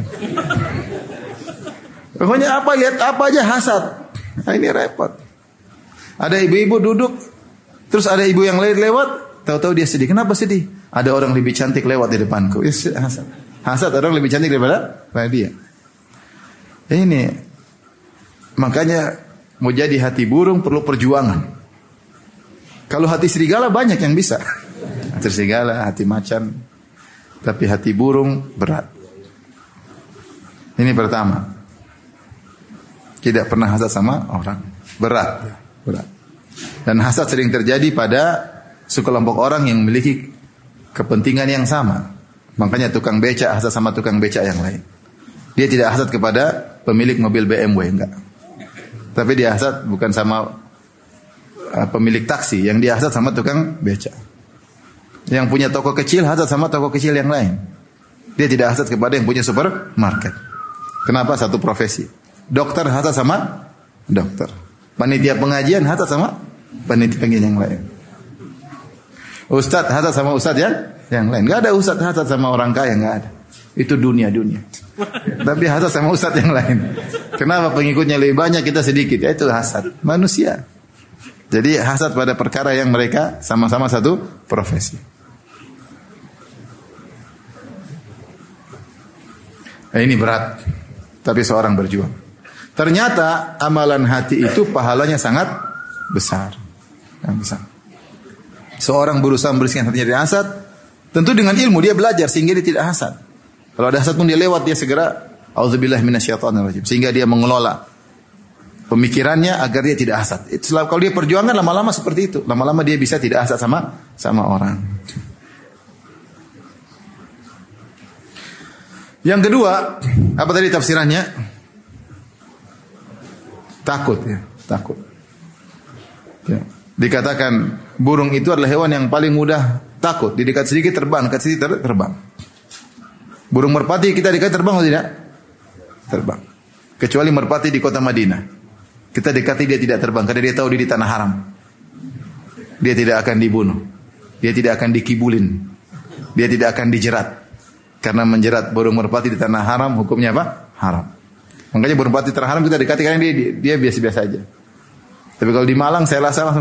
Pokoknya lihat apa aja hasad. Nah, ini repot. Ada ibu-ibu duduk, terus ada ibu yang lain lewat, tahu-tahu dia sedih. Kenapa sedih? Ada orang lebih cantik lewat di depanku. Hasad. Hasad orang lebih cantik daripada dia. Ini makanya mau jadi hati burung perlu perjuangan. Kalau hati serigala banyak yang bisa. Hati serigala, hati macan. Tapi hati burung berat. Ini pertama. Tidak pernah hasad sama orang. Berat. Dan hasad sering terjadi pada sekelompok orang yang memiliki kepentingan yang sama. Makanya tukang becak hasad sama tukang becak yang lain. Dia tidak hasad kepada pemilik mobil BMW, enggak. Tapi dia hasad bukan sama pemilik taksi, yang dia hasad sama tukang becak. Yang punya toko kecil hasad sama toko kecil yang lain. Dia tidak hasad kepada yang punya supermarket. Kenapa? Satu profesi. Dokter hasad sama dokter. Panitia pengajian hasad sama panitia pengajian yang lain. Ustadz hasad sama ustadz yang lain. Enggak ada ustadz hasad sama orang kaya, enggak ada. Itu dunia. Tapi hasad sama ustadz yang lain. Kenapa pengikutnya lebih banyak, kita sedikit? Ya, itu hasad manusia. Jadi hasad pada perkara yang mereka sama-sama satu profesi. Ini berat, tapi seorang berjuang. Ternyata amalan hati itu pahalanya sangat besar. Seorang berusaha membersihkan hatinya dari hasad, tentu dengan ilmu dia belajar sehingga dia tidak hasad. Kalau ada hasad pun dia lewat, dia segera auzubillahi minasyaitonirrajim, sehingga dia mengelola pemikirannya agar dia tidak hasad. Kalau dia perjuangan lama-lama seperti itu, lama-lama dia bisa tidak hasad sama orang. Yang kedua, apa tadi tafsirannya? Takut. Ya. Dikatakan burung itu adalah hewan yang paling mudah takut. Di dekat sedikit terbang, dekat sedikit terbang. Burung merpati kita dekat terbang atau tidak? Terbang. Kecuali merpati di kota Madinah. Kita dekati dia tidak terbang karena dia tahu dia di tanah haram. Dia tidak akan dibunuh. Dia tidak akan dikibulin. Dia tidak akan dijerat. Karena menjerat burung merpati di tanah haram hukumnya apa? Haram. Makanya burung merpati terharam kita dekati karena dia biasa-biasa aja. Tapi kalau di Malang saya rasa langsung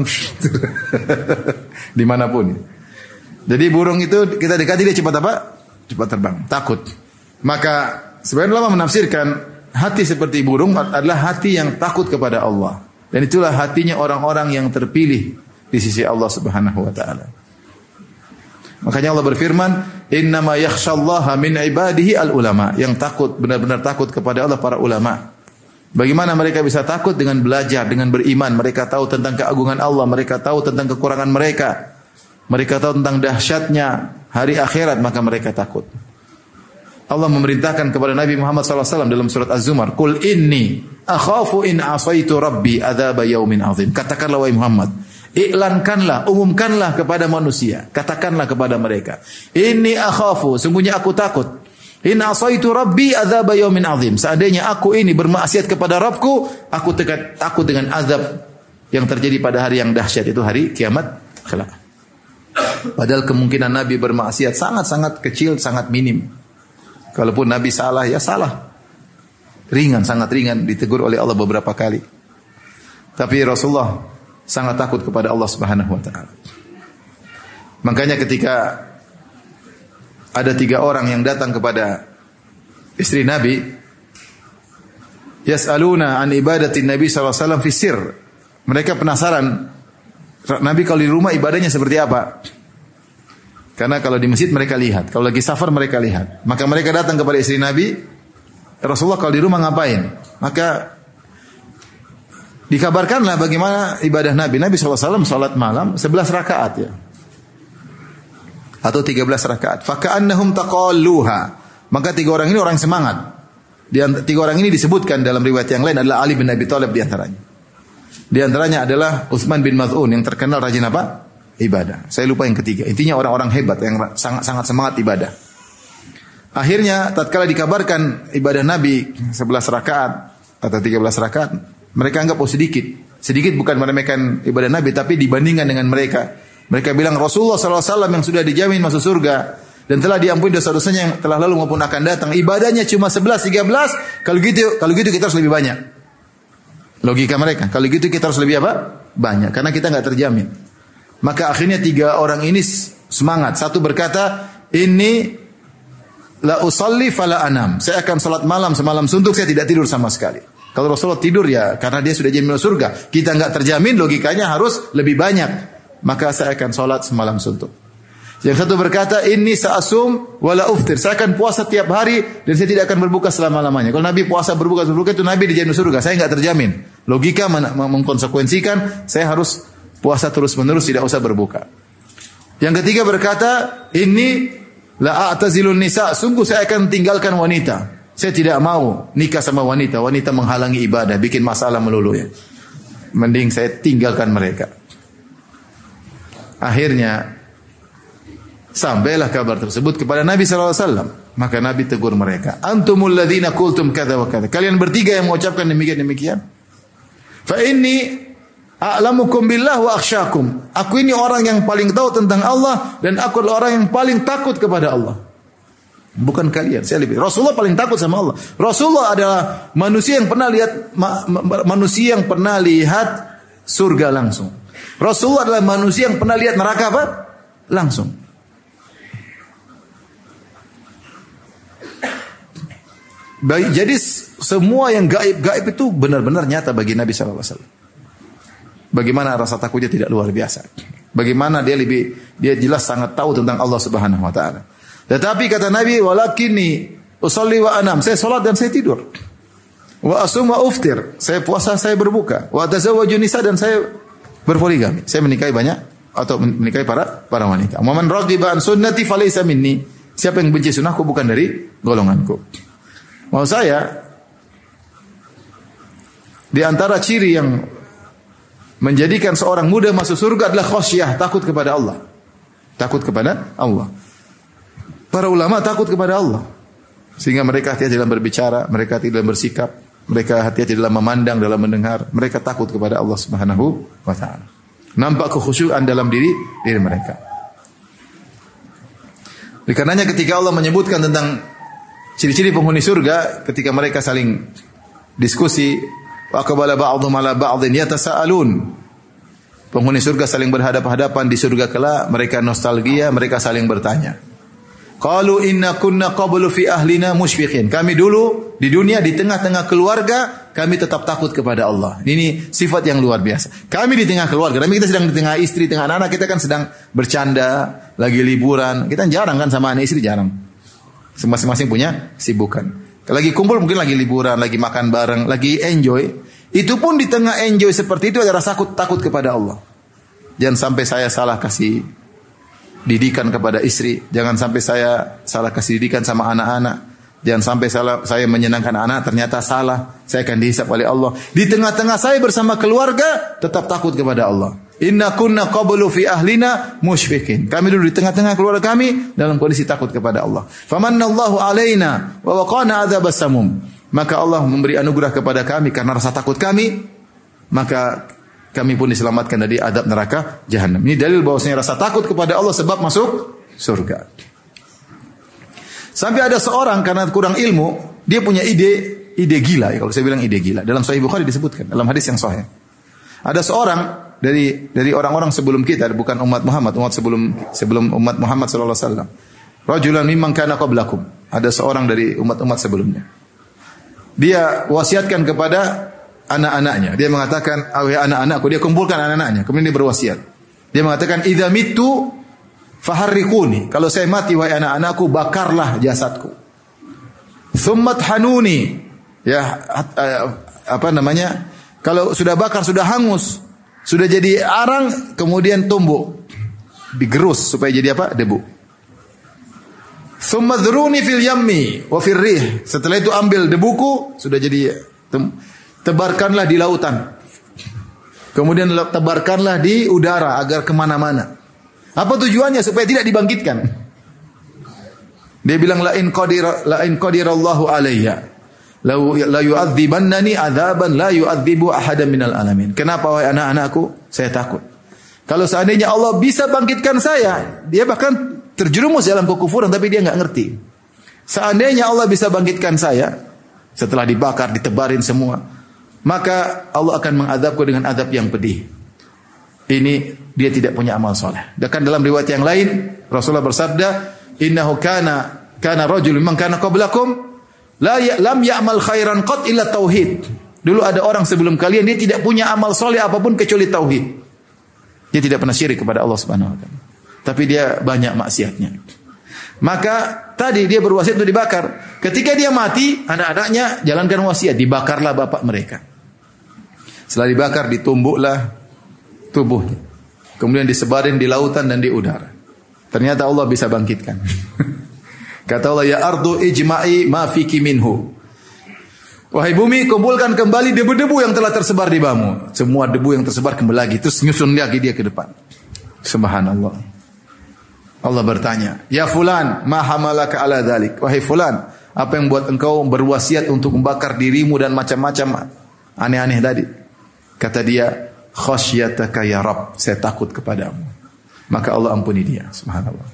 dimanapun. Jadi burung itu kita dekati dia cepat apa? Cepat terbang. Takut. Maka sebenarnya ulama menafsirkan hati seperti burung adalah hati yang takut kepada Allah. Dan itulah hatinya orang-orang yang terpilih di sisi Allah Subhanahu wa taala. Makanya Allah berfirman, "Innama yakhsyallaha min ibadihi al-ulama." Yang takut, benar-benar takut kepada Allah para ulama. Bagaimana mereka bisa takut? Dengan belajar, dengan beriman. Mereka tahu tentang keagungan Allah, mereka tahu tentang kekurangan mereka. Mereka tahu tentang dahsyatnya hari akhirat, maka mereka takut. Allah memerintahkan kepada Nabi Muhammad SAW dalam surat Az-Zumar, "Qul inni akhafu in asaitu rabbi adzab yaumin azim." Katakanlah wahai Muhammad, iklankanlah, umumkanlah kepada manusia, katakanlah kepada mereka, "Inni akhafu," sungguhnya aku takut, "in asaitu rabbi adzab yaumin azim." Seandainya aku ini bermaksiat kepada Rabbku, aku takut dengan azab yang terjadi pada hari yang dahsyat, itu hari kiamat kelak. Padahal kemungkinan Nabi bermaksiat sangat-sangat kecil, sangat minim. Kalaupun Nabi salah, ya salah. Ringan, sangat ringan, ditegur oleh Allah beberapa kali. Tapi Rasulullah sangat takut kepada Allah Subhanahu wa taala. Makanya ketika ada 3 orang yang datang kepada istri Nabi, yas'aluna an ibadati Nabi sallallahu alaihi wasallam fi sir. Mereka penasaran Nabi kalau di rumah ibadahnya seperti apa? Karena kalau di masjid mereka lihat, kalau lagi safar mereka lihat. Maka mereka datang kepada istri Nabi, Rasulullah kalau di rumah ngapain? Maka dikabarkanlah bagaimana ibadah Nabi. Nabi SAW salat malam 11 rakaat ya. Atau 13 rakaat. Faka'annahum taqalluha. Maka 3 orang ini orang semangat. 3 orang ini disebutkan dalam riwayat yang lain adalah Ali bin Abi Thalib di antaranya. Di antaranya adalah Utsman bin Maz'un yang terkenal rajin apa? Ibadah. Saya lupa yang ketiga. Intinya orang-orang hebat yang sangat semangat ibadah. Akhirnya tatkala dikabarkan ibadah Nabi 11 rakaat atau 13 rakaat, mereka anggap sedikit. Sedikit bukan meremehkan ibadah Nabi, tapi dibandingkan dengan mereka. Mereka bilang Rasulullah SAW yang sudah dijamin masuk surga dan telah diampuni dosa-dosanya yang telah lalu maupun akan datang, ibadahnya cuma 11, 13. Kalau gitu kita harus lebih banyak. Logika mereka. Kalau gitu kita harus lebih apa? Banyak. Karena kita nggak terjamin. Maka akhirnya 3 orang ini semangat. Satu berkata, "Inni la usalli fala anam." Saya akan salat malam semalam suntuk, saya tidak tidur sama sekali. Kalau Rasulullah tidur ya karena dia sudah jamin surga. Kita nggak terjamin, logikanya harus lebih banyak. Maka saya akan salat semalam suntuk. Yang satu berkata, "Inni sa'asum wala uftir." Saya akan puasa tiap hari dan saya tidak akan berbuka selama-lamanya. Kalau Nabi puasa berbuka itu Nabi dijamin surga. Saya nggak terjamin. Logika mengkonsekuensikan saya harus puasa terus-menerus, tidak usah berbuka. Yang ketiga berkata, "Inni la a'tazilun nisa." Sungguh saya akan tinggalkan wanita. Saya tidak mau nikah sama wanita. Wanita menghalangi ibadah, bikin masalah melulu ya. Mending saya tinggalkan mereka. Akhirnya sampailah kabar tersebut kepada Nabi SAW. Maka Nabi tegur mereka. "Antumul ladzina qultum kadza wa kadza." Kalian bertiga yang mengucapkan demikian. Fa inni a'lamukum billah wa akhsyakum. Aku ini orang yang paling tahu tentang Allah dan aku adalah orang yang paling takut kepada Allah. Bukan kalian, saya lebih. Rasulullah paling takut sama Allah. Rasulullah adalah manusia yang pernah lihat surga langsung. Rasulullah adalah manusia yang pernah lihat neraka apa? Langsung. Jadi semua yang gaib itu benar-benar nyata bagi Nabi SAW. Bagaimana rasa takutnya tidak luar biasa. Bagaimana dia jelas sangat tahu tentang Allah Subhanahu wa taala. Tetapi kata Nabi, "Walakinni usolli wa anam." Saya salat dan saya tidur. "Wa asum wa uftir." Saya puasa, saya berbuka. "Wa atazawwaju nisa." Dan saya berpoligami. Saya menikahi banyak atau menikahi para wanita. "Wa man raghiba an sunnati falaysa minni." Siapa yang benci sunnahku bukan dari golonganku. Mau saya di antara ciri yang menjadikan seorang muda masuk surga adalah khasyah, takut kepada Allah. Takut kepada Allah. Para ulama takut kepada Allah. Sehingga mereka hati-hati dalam berbicara, mereka hati-hati dalam bersikap, mereka hati-hati dalam memandang, dalam mendengar. Mereka takut kepada Allah Subhanahu wa ta'ala. Nampak kekhusyuan dalam diri mereka. Karenanya ketika Allah menyebutkan tentang ciri-ciri penghuni surga, ketika mereka saling diskusi, wa aqbala ba'dhum 'ala ba'dhin yatasaalun. Penghuni surga saling berhadapan-hadapan di surga kelak, mereka nostalgia, mereka saling bertanya. Qalu inna kunna qablu fi ahlina musyfiqin. Kami dulu di dunia di tengah-tengah keluarga kami tetap takut kepada Allah. Ini sifat yang luar biasa. Kami di tengah keluarga, tapi kita sedang di tengah istri, tengah anak-anak, kita kan sedang bercanda, lagi liburan. Kita jarang kan sama anak istri, jarang. Masing-masing punya kesibukan. Lagi kumpul mungkin lagi liburan, lagi makan bareng, lagi enjoy. Itu pun di tengah enjoy seperti itu ada rasa takut kepada Allah. Jangan sampai saya salah kasih didikan kepada istri, jangan sampai saya salah kasih didikan sama anak-anak, jangan sampai saya menyenangkan anak ternyata salah, saya akan dihisab oleh Allah. Di tengah-tengah saya bersama keluarga tetap takut kepada Allah. Inna kunna qablu fi ahlina musyfiqin. Kami dulu di tengah-tengah keluarga kami dalam kondisi takut kepada Allah. Famanallahu alaina wa waqana adzabas samum. Maka Allah memberi anugerah kepada kami karena rasa takut kami, maka kami pun diselamatkan dari adab neraka jahanam. Ini dalil bahwasanya rasa takut kepada Allah sebab masuk surga. Sampai ada seorang karena kurang ilmu, dia punya ide gila. Kalau saya bilang ide gila. Dalam Sahih Bukhari disebutkan, dalam hadis yang sahih. Ada seorang dari orang-orang sebelum kita, bukan umat Muhammad, sebelum umat Muhammad sallallahu alaihi wasallam. Rajulan mimman kana qablakum. Ada seorang dari umat-umat sebelumnya. Dia wasiatkan kepada anak-anaknya. Dia mengatakan, "Wahai anak-anakku," dia kumpulkan anak-anaknya. Kemudian dia berwasiat. Dia mengatakan, "Idza mittu faharriquni." Kalau saya mati wahai anak-anakku, bakarlah jasadku. Tsumma hanuni. Ya, kalau sudah bakar, sudah hangus, sudah jadi arang, kemudian tumbuk, digerus supaya jadi apa? Debu. Tsumma dzuruni fil yammi wa fil rih. Setelah itu ambil debuku, sudah jadi tebarkanlah di lautan. Kemudian tebarkanlah di udara agar kemana-mana. Apa tujuannya? Supaya tidak dibangkitkan. Dia bilang la in qadirallahu alayya la yu'adzibannani adzaban la yu'adzibu ahadan minal alamin. Kenapa wahai anak-anakku? Saya takut. Kalau seandainya Allah bisa bangkitkan saya, dia bahkan terjerumus dalam kekufuran tapi dia enggak ngerti. Seandainya Allah bisa bangkitkan saya setelah dibakar, ditebarin semua, maka Allah akan mengadabku dengan adab yang pedih. Ini dia tidak punya amal soleh. Bahkan dalam riwayat yang lain Rasulullah bersabda, "Innahu kana rajulun man kana qablakum lam ya'mal khairan qat illa tauhid." Dulu ada orang sebelum kalian dia tidak punya amal soleh apapun kecuali tauhid. Dia tidak pernah syirik kepada Allah Subhanahu wa taala. Tapi dia banyak maksiatnya. Maka tadi dia berwasiat untuk dibakar. Ketika dia mati, anak-anaknya jalankan wasiat, dibakarlah bapak mereka. Setelah dibakar, ditumbuklah tubuhnya. Kemudian disebarin di lautan dan di udara. Ternyata Allah bisa bangkitkan. Kata Allah, "Ya ardu ijma'i ma fiki minhu." Wahai bumi, kumpulkan kembali debu-debu yang telah tersebar di bawahmu. Semua debu yang tersebar kembali lagi. Terus nyusun lagi dia ke depan. Subhanallah. Allah bertanya, "Ya fulan, ma hamalaka ala dzalik?" Wahai fulan, apa yang buat engkau berwasiat untuk membakar dirimu dan macam-macam aneh-aneh tadi? Kata dia, "Khasyataka ya Rabb." Saya takut kepadamu. Maka Allah ampuni dia. Subhanallah.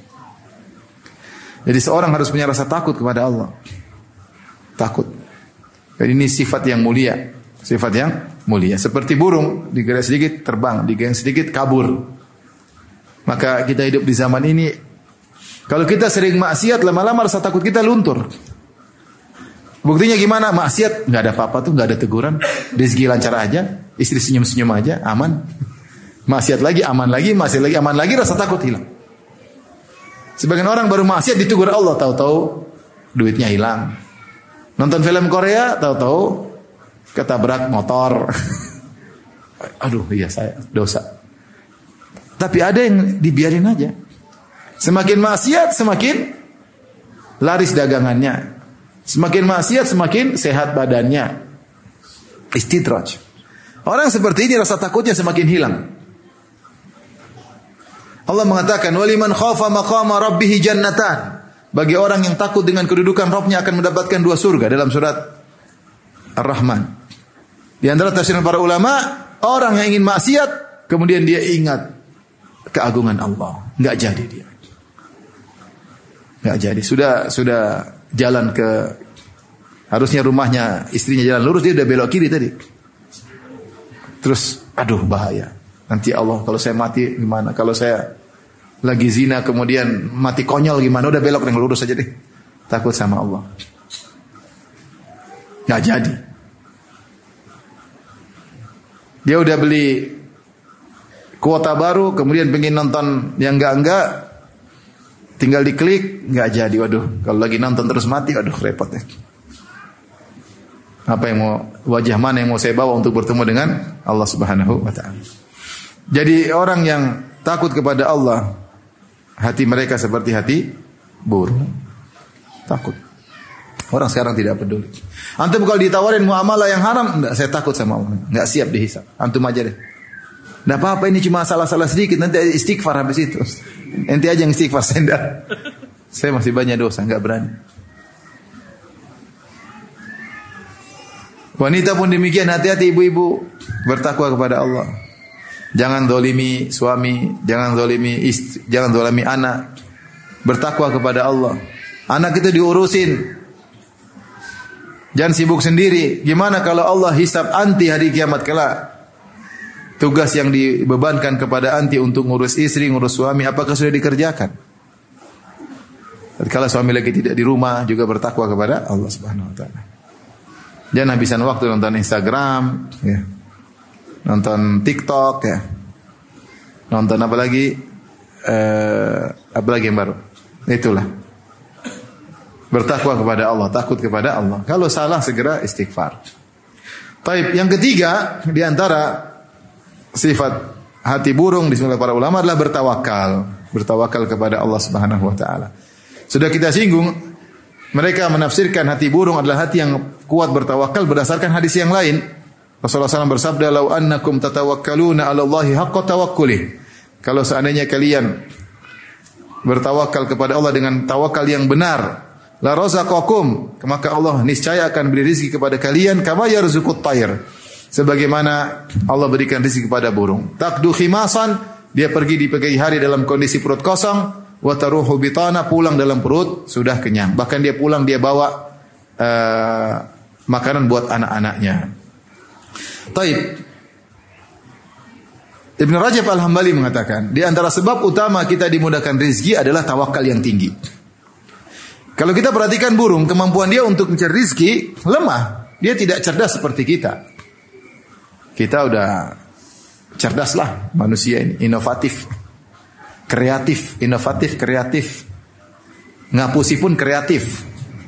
Jadi seorang harus punya rasa takut kepada Allah. Takut. Dan ini sifat yang mulia. Sifat yang mulia. Seperti burung, digerak sedikit terbang, digoyang sedikit kabur. Maka kita hidup di zaman ini, kalau kita sering maksiat, lama-lama rasa takut kita luntur. Buktinya gimana? Maksiat, nggak ada apa-apa tuh, nggak ada teguran, rezeki lancar aja, istri senyum-senyum aja, aman. Maksiat lagi, aman lagi, maksiat lagi, aman lagi, rasa takut hilang. Sebagian orang baru maksiat ditegur Allah, tahu-tahu duitnya hilang. Nonton film Korea, tahu-tahu ketabrak motor. Aduh, iya saya dosa. Tapi ada yang dibiarin aja. Semakin maksiat, semakin laris dagangannya. Semakin maksiat, semakin sehat badannya. Istidraj. Orang seperti ini rasa takutnya semakin hilang. Allah mengatakan, "Waliman khafa maqama rabbih jannatan." Bagi orang yang takut dengan kedudukan Rabbnya akan mendapatkan 2 surga dalam surat Ar-Rahman. Di antara tafsiran para ulama, orang yang ingin maksiat kemudian dia ingat keagungan Allah, enggak jadi dia. Enggak jadi. Sudah jalan ke harusnya rumahnya istrinya jalan lurus, dia udah belok kiri tadi. Terus aduh bahaya. Nanti Allah kalau saya mati gimana? Kalau saya lagi zina kemudian mati konyol gimana? Udah belok yang lurus aja deh. Takut sama Allah. Enggak jadi. Dia udah beli kuota baru, kemudian pengen nonton yang enggak, tinggal diklik, enggak jadi. Waduh, kalau lagi nonton terus mati, waduh repot ya. Apa yang mau, wajah mana yang mau saya bawa untuk bertemu dengan Allah Subhanahu wa taala. Jadi orang yang takut kepada Allah, hati mereka seperti hati burung. Takut. Orang sekarang tidak peduli. Antum kalau ditawarin muamalah yang haram, enggak, saya takut sama Allah. Enggak siap dihisab. Antum aja deh. Enggak apa-apa, ini cuma salah-salah sedikit, nanti istighfar habis itu. Ente aja yang istighfar, saya enggak. Saya masih banyak dosa, enggak berani. Wanita pun demikian, hati-hati ibu-ibu, bertakwa kepada Allah. Jangan zalimi suami, jangan zalimi istri, jangan zalimi anak. Bertakwa kepada Allah. Anak itu diurusin. Jangan sibuk sendiri. Gimana kalau Allah hisab anti hari kiamat kelak? Tugas yang dibebankan kepada anti untuk ngurus istri, ngurus suami, apakah sudah dikerjakan? Kalau suami lagi tidak di rumah, juga bertakwa kepada Allah Subhanahu wa taala. Jangan habisan waktu nonton Instagram, ya. Nonton TikTok, ya. Nonton apa lagi yang baru. Itulah. Bertakwa kepada Allah, takut kepada Allah. Kalau salah segera istighfar. Baik, yang ketiga di antara sifat hati burung disebut para ulama adalah bertawakal. Bertawakal kepada Allah Subhanahu wa taala. Sudah kita singgung, mereka menafsirkan hati burung adalah hati yang kuat bertawakal berdasarkan hadis yang lain. Rasulullah SAW bersabda, "Lau annakum tatawakkaluna 'ala Allahi haqqa tawakkuli." Kalau seandainya kalian bertawakal kepada Allah dengan tawakal yang benar, la razaqakum, maka Allah niscaya akan beri rezeki kepada kalian kama yarzuqut tayr, sebagaimana Allah berikan rezeki kepada burung. Taqdu khimasan, dia pergi di pagi hari dalam kondisi perut kosong, wa taruhu bitana, pulang dalam perut sudah kenyang. Bahkan dia pulang dia bawa makanan buat anak-anaknya. Taib. Ibn Rajab Al-Hambali mengatakan, di antara sebab utama kita dimudahkan rezeki adalah tawakal yang tinggi. Kalau kita perhatikan burung, kemampuan dia untuk mencari rezeki lemah. Dia tidak cerdas seperti kita. Kita udah cerdas lah manusia ini, inovatif, kreatif, ngapusi pun kreatif.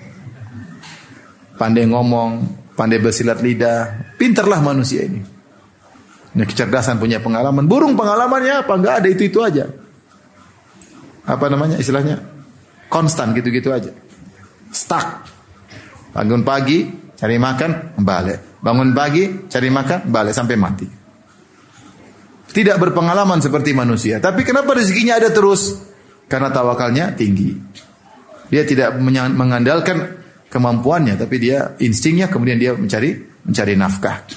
Pandai ngomong, pandai bersilat lidah, pintarlah manusia ini. Punya kecerdasan, punya pengalaman. Burung pengalamannya apa? Enggak ada, itu aja. Apa namanya istilahnya? Konstan gitu-gitu aja. Stuck. Bangun pagi, cari makan, balik. Bangun pagi, cari makan, balik sampai mati. Tidak berpengalaman seperti manusia. Tapi kenapa rezekinya ada terus? Karena tawakalnya tinggi. Dia tidak mengandalkan kemampuannya, tapi dia instingnya, kemudian dia mencari nafkah.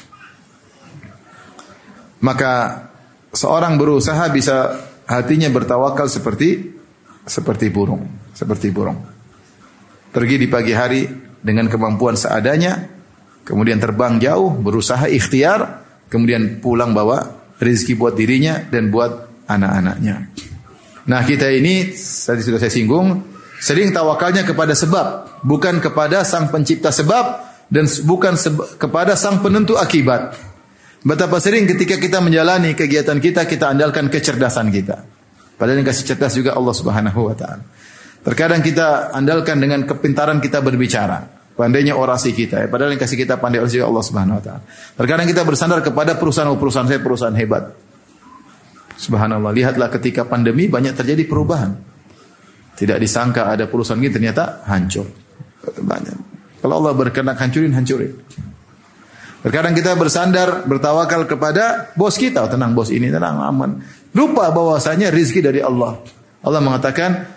Maka seorang berusaha bisa hatinya bertawakal seperti burung. Pergi di pagi hari dengan kemampuan seadanya, kemudian terbang jauh, berusaha ikhtiar, kemudian pulang bawa rezeki buat dirinya dan buat anak-anaknya. Nah, kita ini tadi sudah saya singgung, sering tawakalnya kepada sebab, bukan kepada sang pencipta sebab dan bukan kepada sang penentu akibat. Betapa sering ketika kita menjalani kegiatan kita andalkan kecerdasan kita. Padahal yang kasih cerdas juga Allah Subhanahu wa taala. Terkadang kita andalkan dengan kepintaran kita berbicara, pandainya orasi kita. Padahal yang kasih kita pandai orasi juga Allah Subhanahu wa taala. Terkadang kita bersandar kepada perusahaan saya perusahaan hebat. Subhanallah, lihatlah ketika pandemi banyak terjadi perubahan. Tidak disangka ada perusahaan ini ternyata hancur. Banyak. Kalau Allah berkehendak hancurin. Terkadang kita bersandar, bertawakal kepada bos kita. Oh, tenang bos ini, tenang, aman. Lupa bahwasanya rizki dari Allah. Allah mengatakan,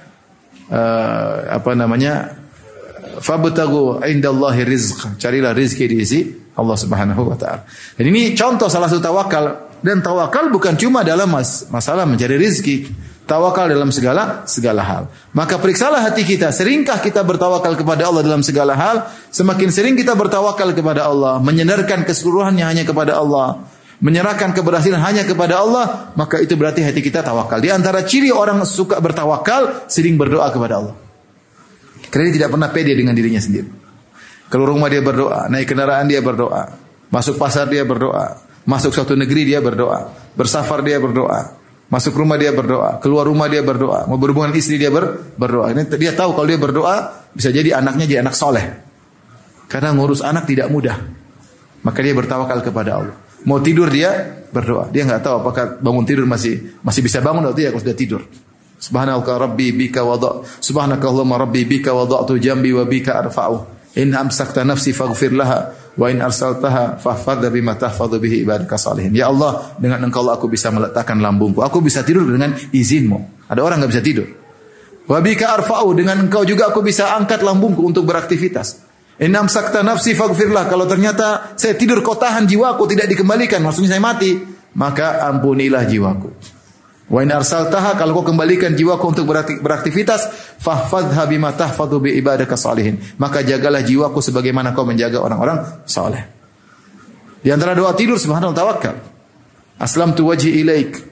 fabtagu indallahi rizq. Carilah rizki di sisi Allah Subhanahu wa taala. Dan ini contoh salah satu tawakal. Dan tawakal bukan cuma dalam masalah mencari rizki. Tawakal dalam segala hal. Maka periksalah hati kita. Seringkah kita bertawakal kepada Allah dalam segala hal? Semakin sering kita bertawakal kepada Allah, menyandarkan keseluruhannya hanya kepada Allah, menyerahkan keberhasilan hanya kepada Allah, maka itu berarti hati kita tawakal. Di antara ciri orang suka bertawakal, sering berdoa kepada Allah. Karena dia tidak pernah pede dengan dirinya sendiri. Keluar rumah dia berdoa, naik kendaraan dia berdoa, masuk pasar dia berdoa. Masuk suatu negeri dia berdoa, bersafar dia berdoa, masuk rumah dia berdoa, keluar rumah dia berdoa, mau berhubungan istri dia berdoa. Ini dia tahu kalau dia berdoa bisa jadi anaknya jadi anak soleh. Karena ngurus anak tidak mudah, maka dia bertawakal kepada Allah. Mau tidur dia berdoa, dia nggak tahu apakah bangun tidur masih bisa bangun atau tidak kalau sudah tidur. Subhanaka Rabbi bika Subhanakallahumma Rabbi bika wada'tu jambi wa bika arfa'u. In amsakta nafsi faghfir laha wa in arsaltaha fahfadha bima tahfadhu bihi ibadaka salihin. Ya Allah, dengan Engkau aku bisa meletakkan lambungku. Aku bisa tidur dengan izinmu. Ada orang enggak bisa tidur. Wa bika arfa'u, dengan Engkau juga aku bisa angkat lambungku untuk beraktivitas. In amsakta nafsi faghfir laha, kalau ternyata saya tidur kau tahan jiwaku tidak dikembalikan, maksudnya saya mati, maka ampunilah jiwaku. Wa in arsaltaha, kalau kau kembalikan jiwaku untuk beraktivitas, fahfadha bima tahfadhu bi ibadaka salihin. Maka jagalah jiwaku sebagaimana kau menjaga orang-orang saleh. Di antara doa tidur subhanallah tawakkal. Aslamtu wajhi ilaik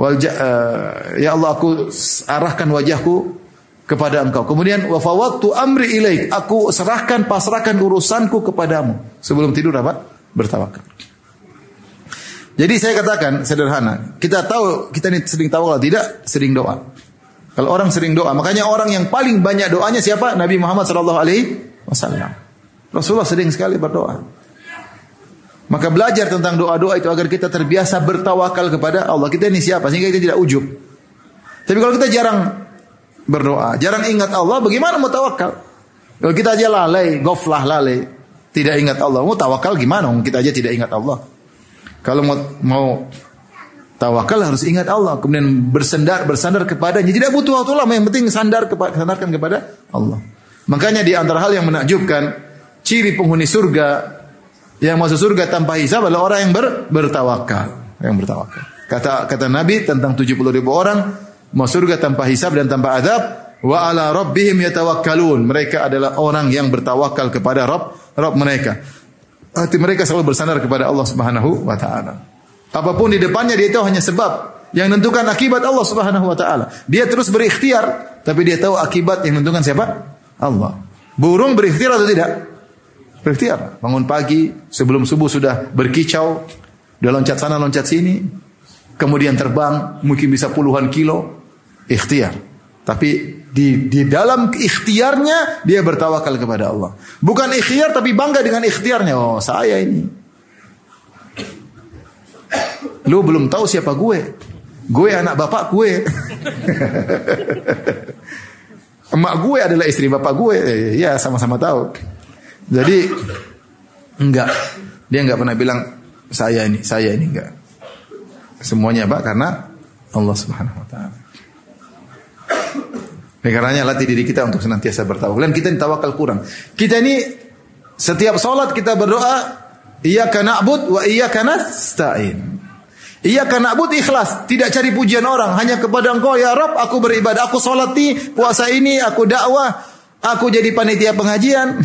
ya Allah, aku arahkan wajahku kepada Engkau. Kemudian wa fawwadtu amri ilaik, aku pasrahkan urusanku kepadamu. Sebelum tidur apa? Bertawakal. Jadi saya katakan sederhana, kita tahu kita ini sering tahu kalau tidak sering doa. Kalau orang sering doa, makanya orang yang paling banyak doanya siapa? Nabi Muhammad SAW. Rasulullah sering sekali berdoa. Maka belajar tentang doa-doa itu agar kita terbiasa bertawakal kepada Allah. Kita ini siapa? Sehingga kita tidak ujub. Tapi kalau kita jarang berdoa, jarang ingat Allah, bagaimana mau tawakal? Kalau kita aja lalai, ghaflah lalai, tidak ingat Allah, mau tawakal gimana? Kita aja tidak ingat Allah. Kalau mau tawakal harus ingat Allah, kemudian bersandar kepadanya. Tidak butuh waktu lama, yang penting sandarkan kepada Allah. Makanya di antara hal yang menakjubkan, ciri penghuni surga yang masuk surga tanpa hisab adalah orang yang bertawakal, Kata Nabi tentang 70.000 orang masuk surga tanpa hisab dan tanpa azab, wa ala rabbihim yatawakkalun. Mereka adalah orang yang bertawakal kepada Rabb mereka. Hati mereka selalu bersandar kepada Allah Subhanahu wa taala. Apapun di depannya dia tahu hanya sebab, yang menentukan akibat Allah Subhanahu wa taala. Dia terus berikhtiar, tapi dia tahu akibat yang menentukan siapa? Allah. Burung berikhtiar atau tidak? Berikhtiar. Bangun pagi, sebelum subuh sudah berkicau, dia loncat sana loncat sini, kemudian terbang, mungkin bisa puluhan kilo, ikhtiar. Tapi di dalam ikhtiarnya dia bertawakal kepada Allah. Bukan ikhtiar tapi bangga dengan ikhtiarnya. Oh, saya ini. Lu belum tahu siapa gue. Gue anak bapak gue. Emak gue adalah istri bapak gue. Ya, sama-sama tahu. Jadi enggak. Dia enggak pernah bilang saya ini enggak. Semuanya Pak karena Allah Subhanahu wa taala. Karenanya latih diri kita untuk senantiasa bertawakal. Dan kita tawakal kurang. Kita ini setiap salat kita berdoa, iyyaka na'bud wa iyyaka nasta'in. Iyyaka na'bud ikhlas, tidak cari pujian orang, hanya kepada Engkau ya Rabb aku beribadah, aku salat nih, puasa ini, aku dakwah, aku jadi panitia pengajian.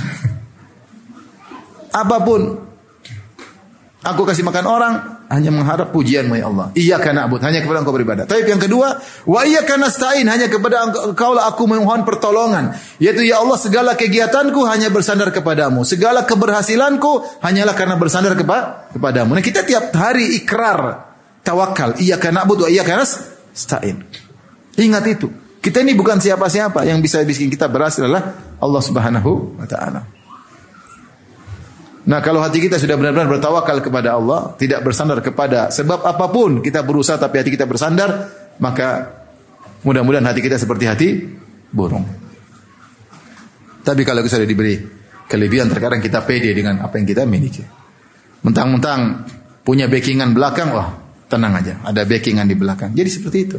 Apapun aku kasih makan orang, hanya mengharap pujian-Mu ya Allah. Iyyaka na'bud, hanya kepada Engkau beribadah. Tapi yang kedua, wa iyyaka nasta'in, hanya kepada Engkau lah aku memohon pertolongan. Yaitu ya Allah, segala kegiatanku hanya bersandar kepadamu. Segala keberhasilanku hanyalah karena bersandar kepadamu. Nah, kita tiap hari ikrar tawakal, iyyaka na'bud wa iyyaka nasta'in. Ingat itu. Kita ini bukan siapa-siapa, yang bisa bikin kita berhasil adalah Allah Subhanahu wa taala. Nah, kalau hati kita sudah benar-benar bertawakal kepada Allah, tidak bersandar kepada sebab apapun, kita berusaha tapi hati kita bersandar, maka mudah-mudahan hati kita seperti hati burung. Tapi kalau kita sudah diberi kelebihan, terkadang kita pede dengan apa yang kita miliki. Mentang-mentang punya backingan belakang, wah tenang aja, ada backingan di belakang. Jadi seperti itu.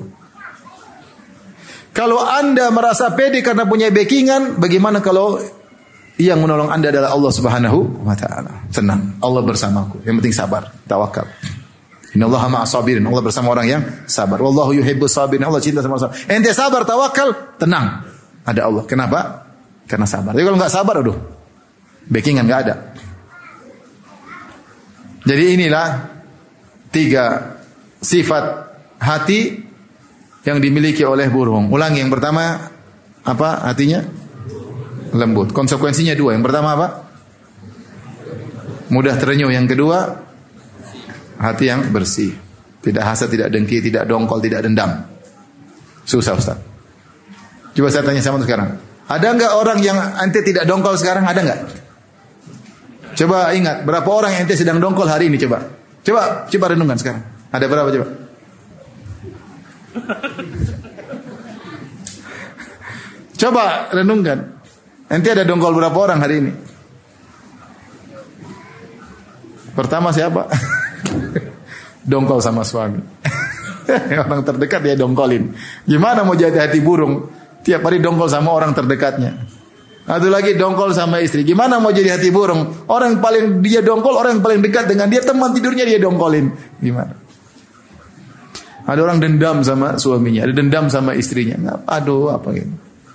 Kalau Anda merasa pede karena punya backingan, bagaimana kalau yang menolong Anda adalah Allah Subhanahu wa taala? Tenang, Allah bersamaku. Yang penting sabar, tawakal. Innallaha ma'as sabirin. Allah bersama orang yang sabar. Wallahu yuhibbus sabirin. Allah cinta sama orang. Ente sabar, tawakal, tenang. Ada Allah. Kenapa? Karena sabar. Tapi kalau enggak sabar, aduh, backingan enggak ada. Jadi inilah 3 sifat hati yang dimiliki oleh burung. Ulangi, yang pertama apa hatinya? Lembut. Konsekuensinya 2. Yang pertama apa? Mudah terenyuh. Yang kedua, hati yang bersih. Tidak hasad, tidak dengki, tidak dongkol, tidak dendam. Susah Ustaz. Coba saya tanya sama sekarang. Ada enggak orang yang ente tidak dongkol sekarang? Ada enggak? Coba ingat, berapa orang yang ente sedang dongkol hari ini? Coba renungkan sekarang. Ada berapa coba? Coba renungkan. Ente ada dongkol berapa orang hari ini? Pertama siapa? Dongkol sama suami. Orang terdekat dia dongkolin. Gimana mau jadi hati burung? Tiap hari dongkol sama orang terdekatnya. Satu lagi dongkol sama istri. Gimana mau jadi hati burung? Orang yang paling dia dongkol, orang yang paling dekat dengan dia, teman tidurnya dia dongkolin. Gimana? Ada orang dendam sama suaminya, ada dendam sama istrinya. Aduh, apa gitu.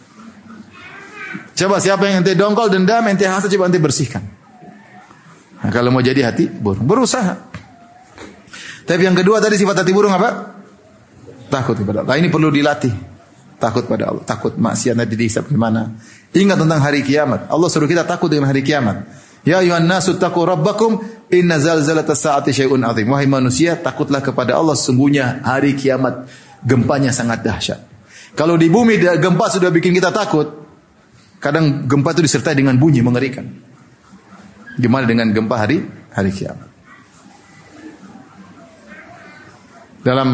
Coba siapa yang ente dongkol, dendam, ente hasad, coba ente bersihkan. Nah, kalau mau jadi hati burung, berusaha. Tapi yang kedua tadi sifat hati burung apa? Takut kepada Allah. Nah, ini perlu dilatih. Takut pada Allah, takut maksiat nanti dihisab gimana. Ingat tentang hari kiamat. Allah suruh kita takut dengan hari kiamat. Ya ayuhan nasu taqu rabbakum inna zalzalatas saati syai'un 'adzim. Wahai manusia, takutlah kepada Allah, sungguhnya hari kiamat gempanya sangat dahsyat. Kalau di bumi gempa sudah bikin kita takut, kadang gempa itu disertai dengan bunyi mengerikan. Gimana dengan gempa hari kiamat? Dalam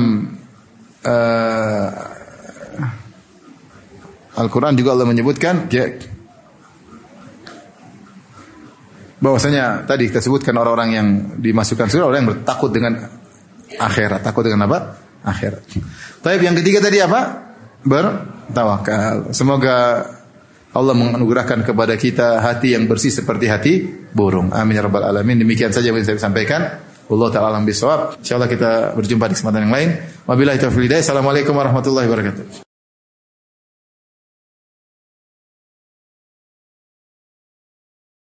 Al-Quran juga Allah menyebutkan bahwasanya tadi kita sebutkan orang-orang yang dimasukkan surga, orang yang bertakut dengan akhirat. Takut dengan apa? Akhirat. Tapi yang ketiga tadi apa? Bertawakal. Semoga Allah menganugerahkan kepada kita hati yang bersih seperti hati burung. Amin ya rabbal alamin. Demikian saja yang saya sampaikan. Allah ta'ala alam bisawab. Insyaallah kita berjumpa di kesempatan yang lain. Wabillahi taufiq hidayah. Assalamualaikum warahmatullahi wabarakatuh.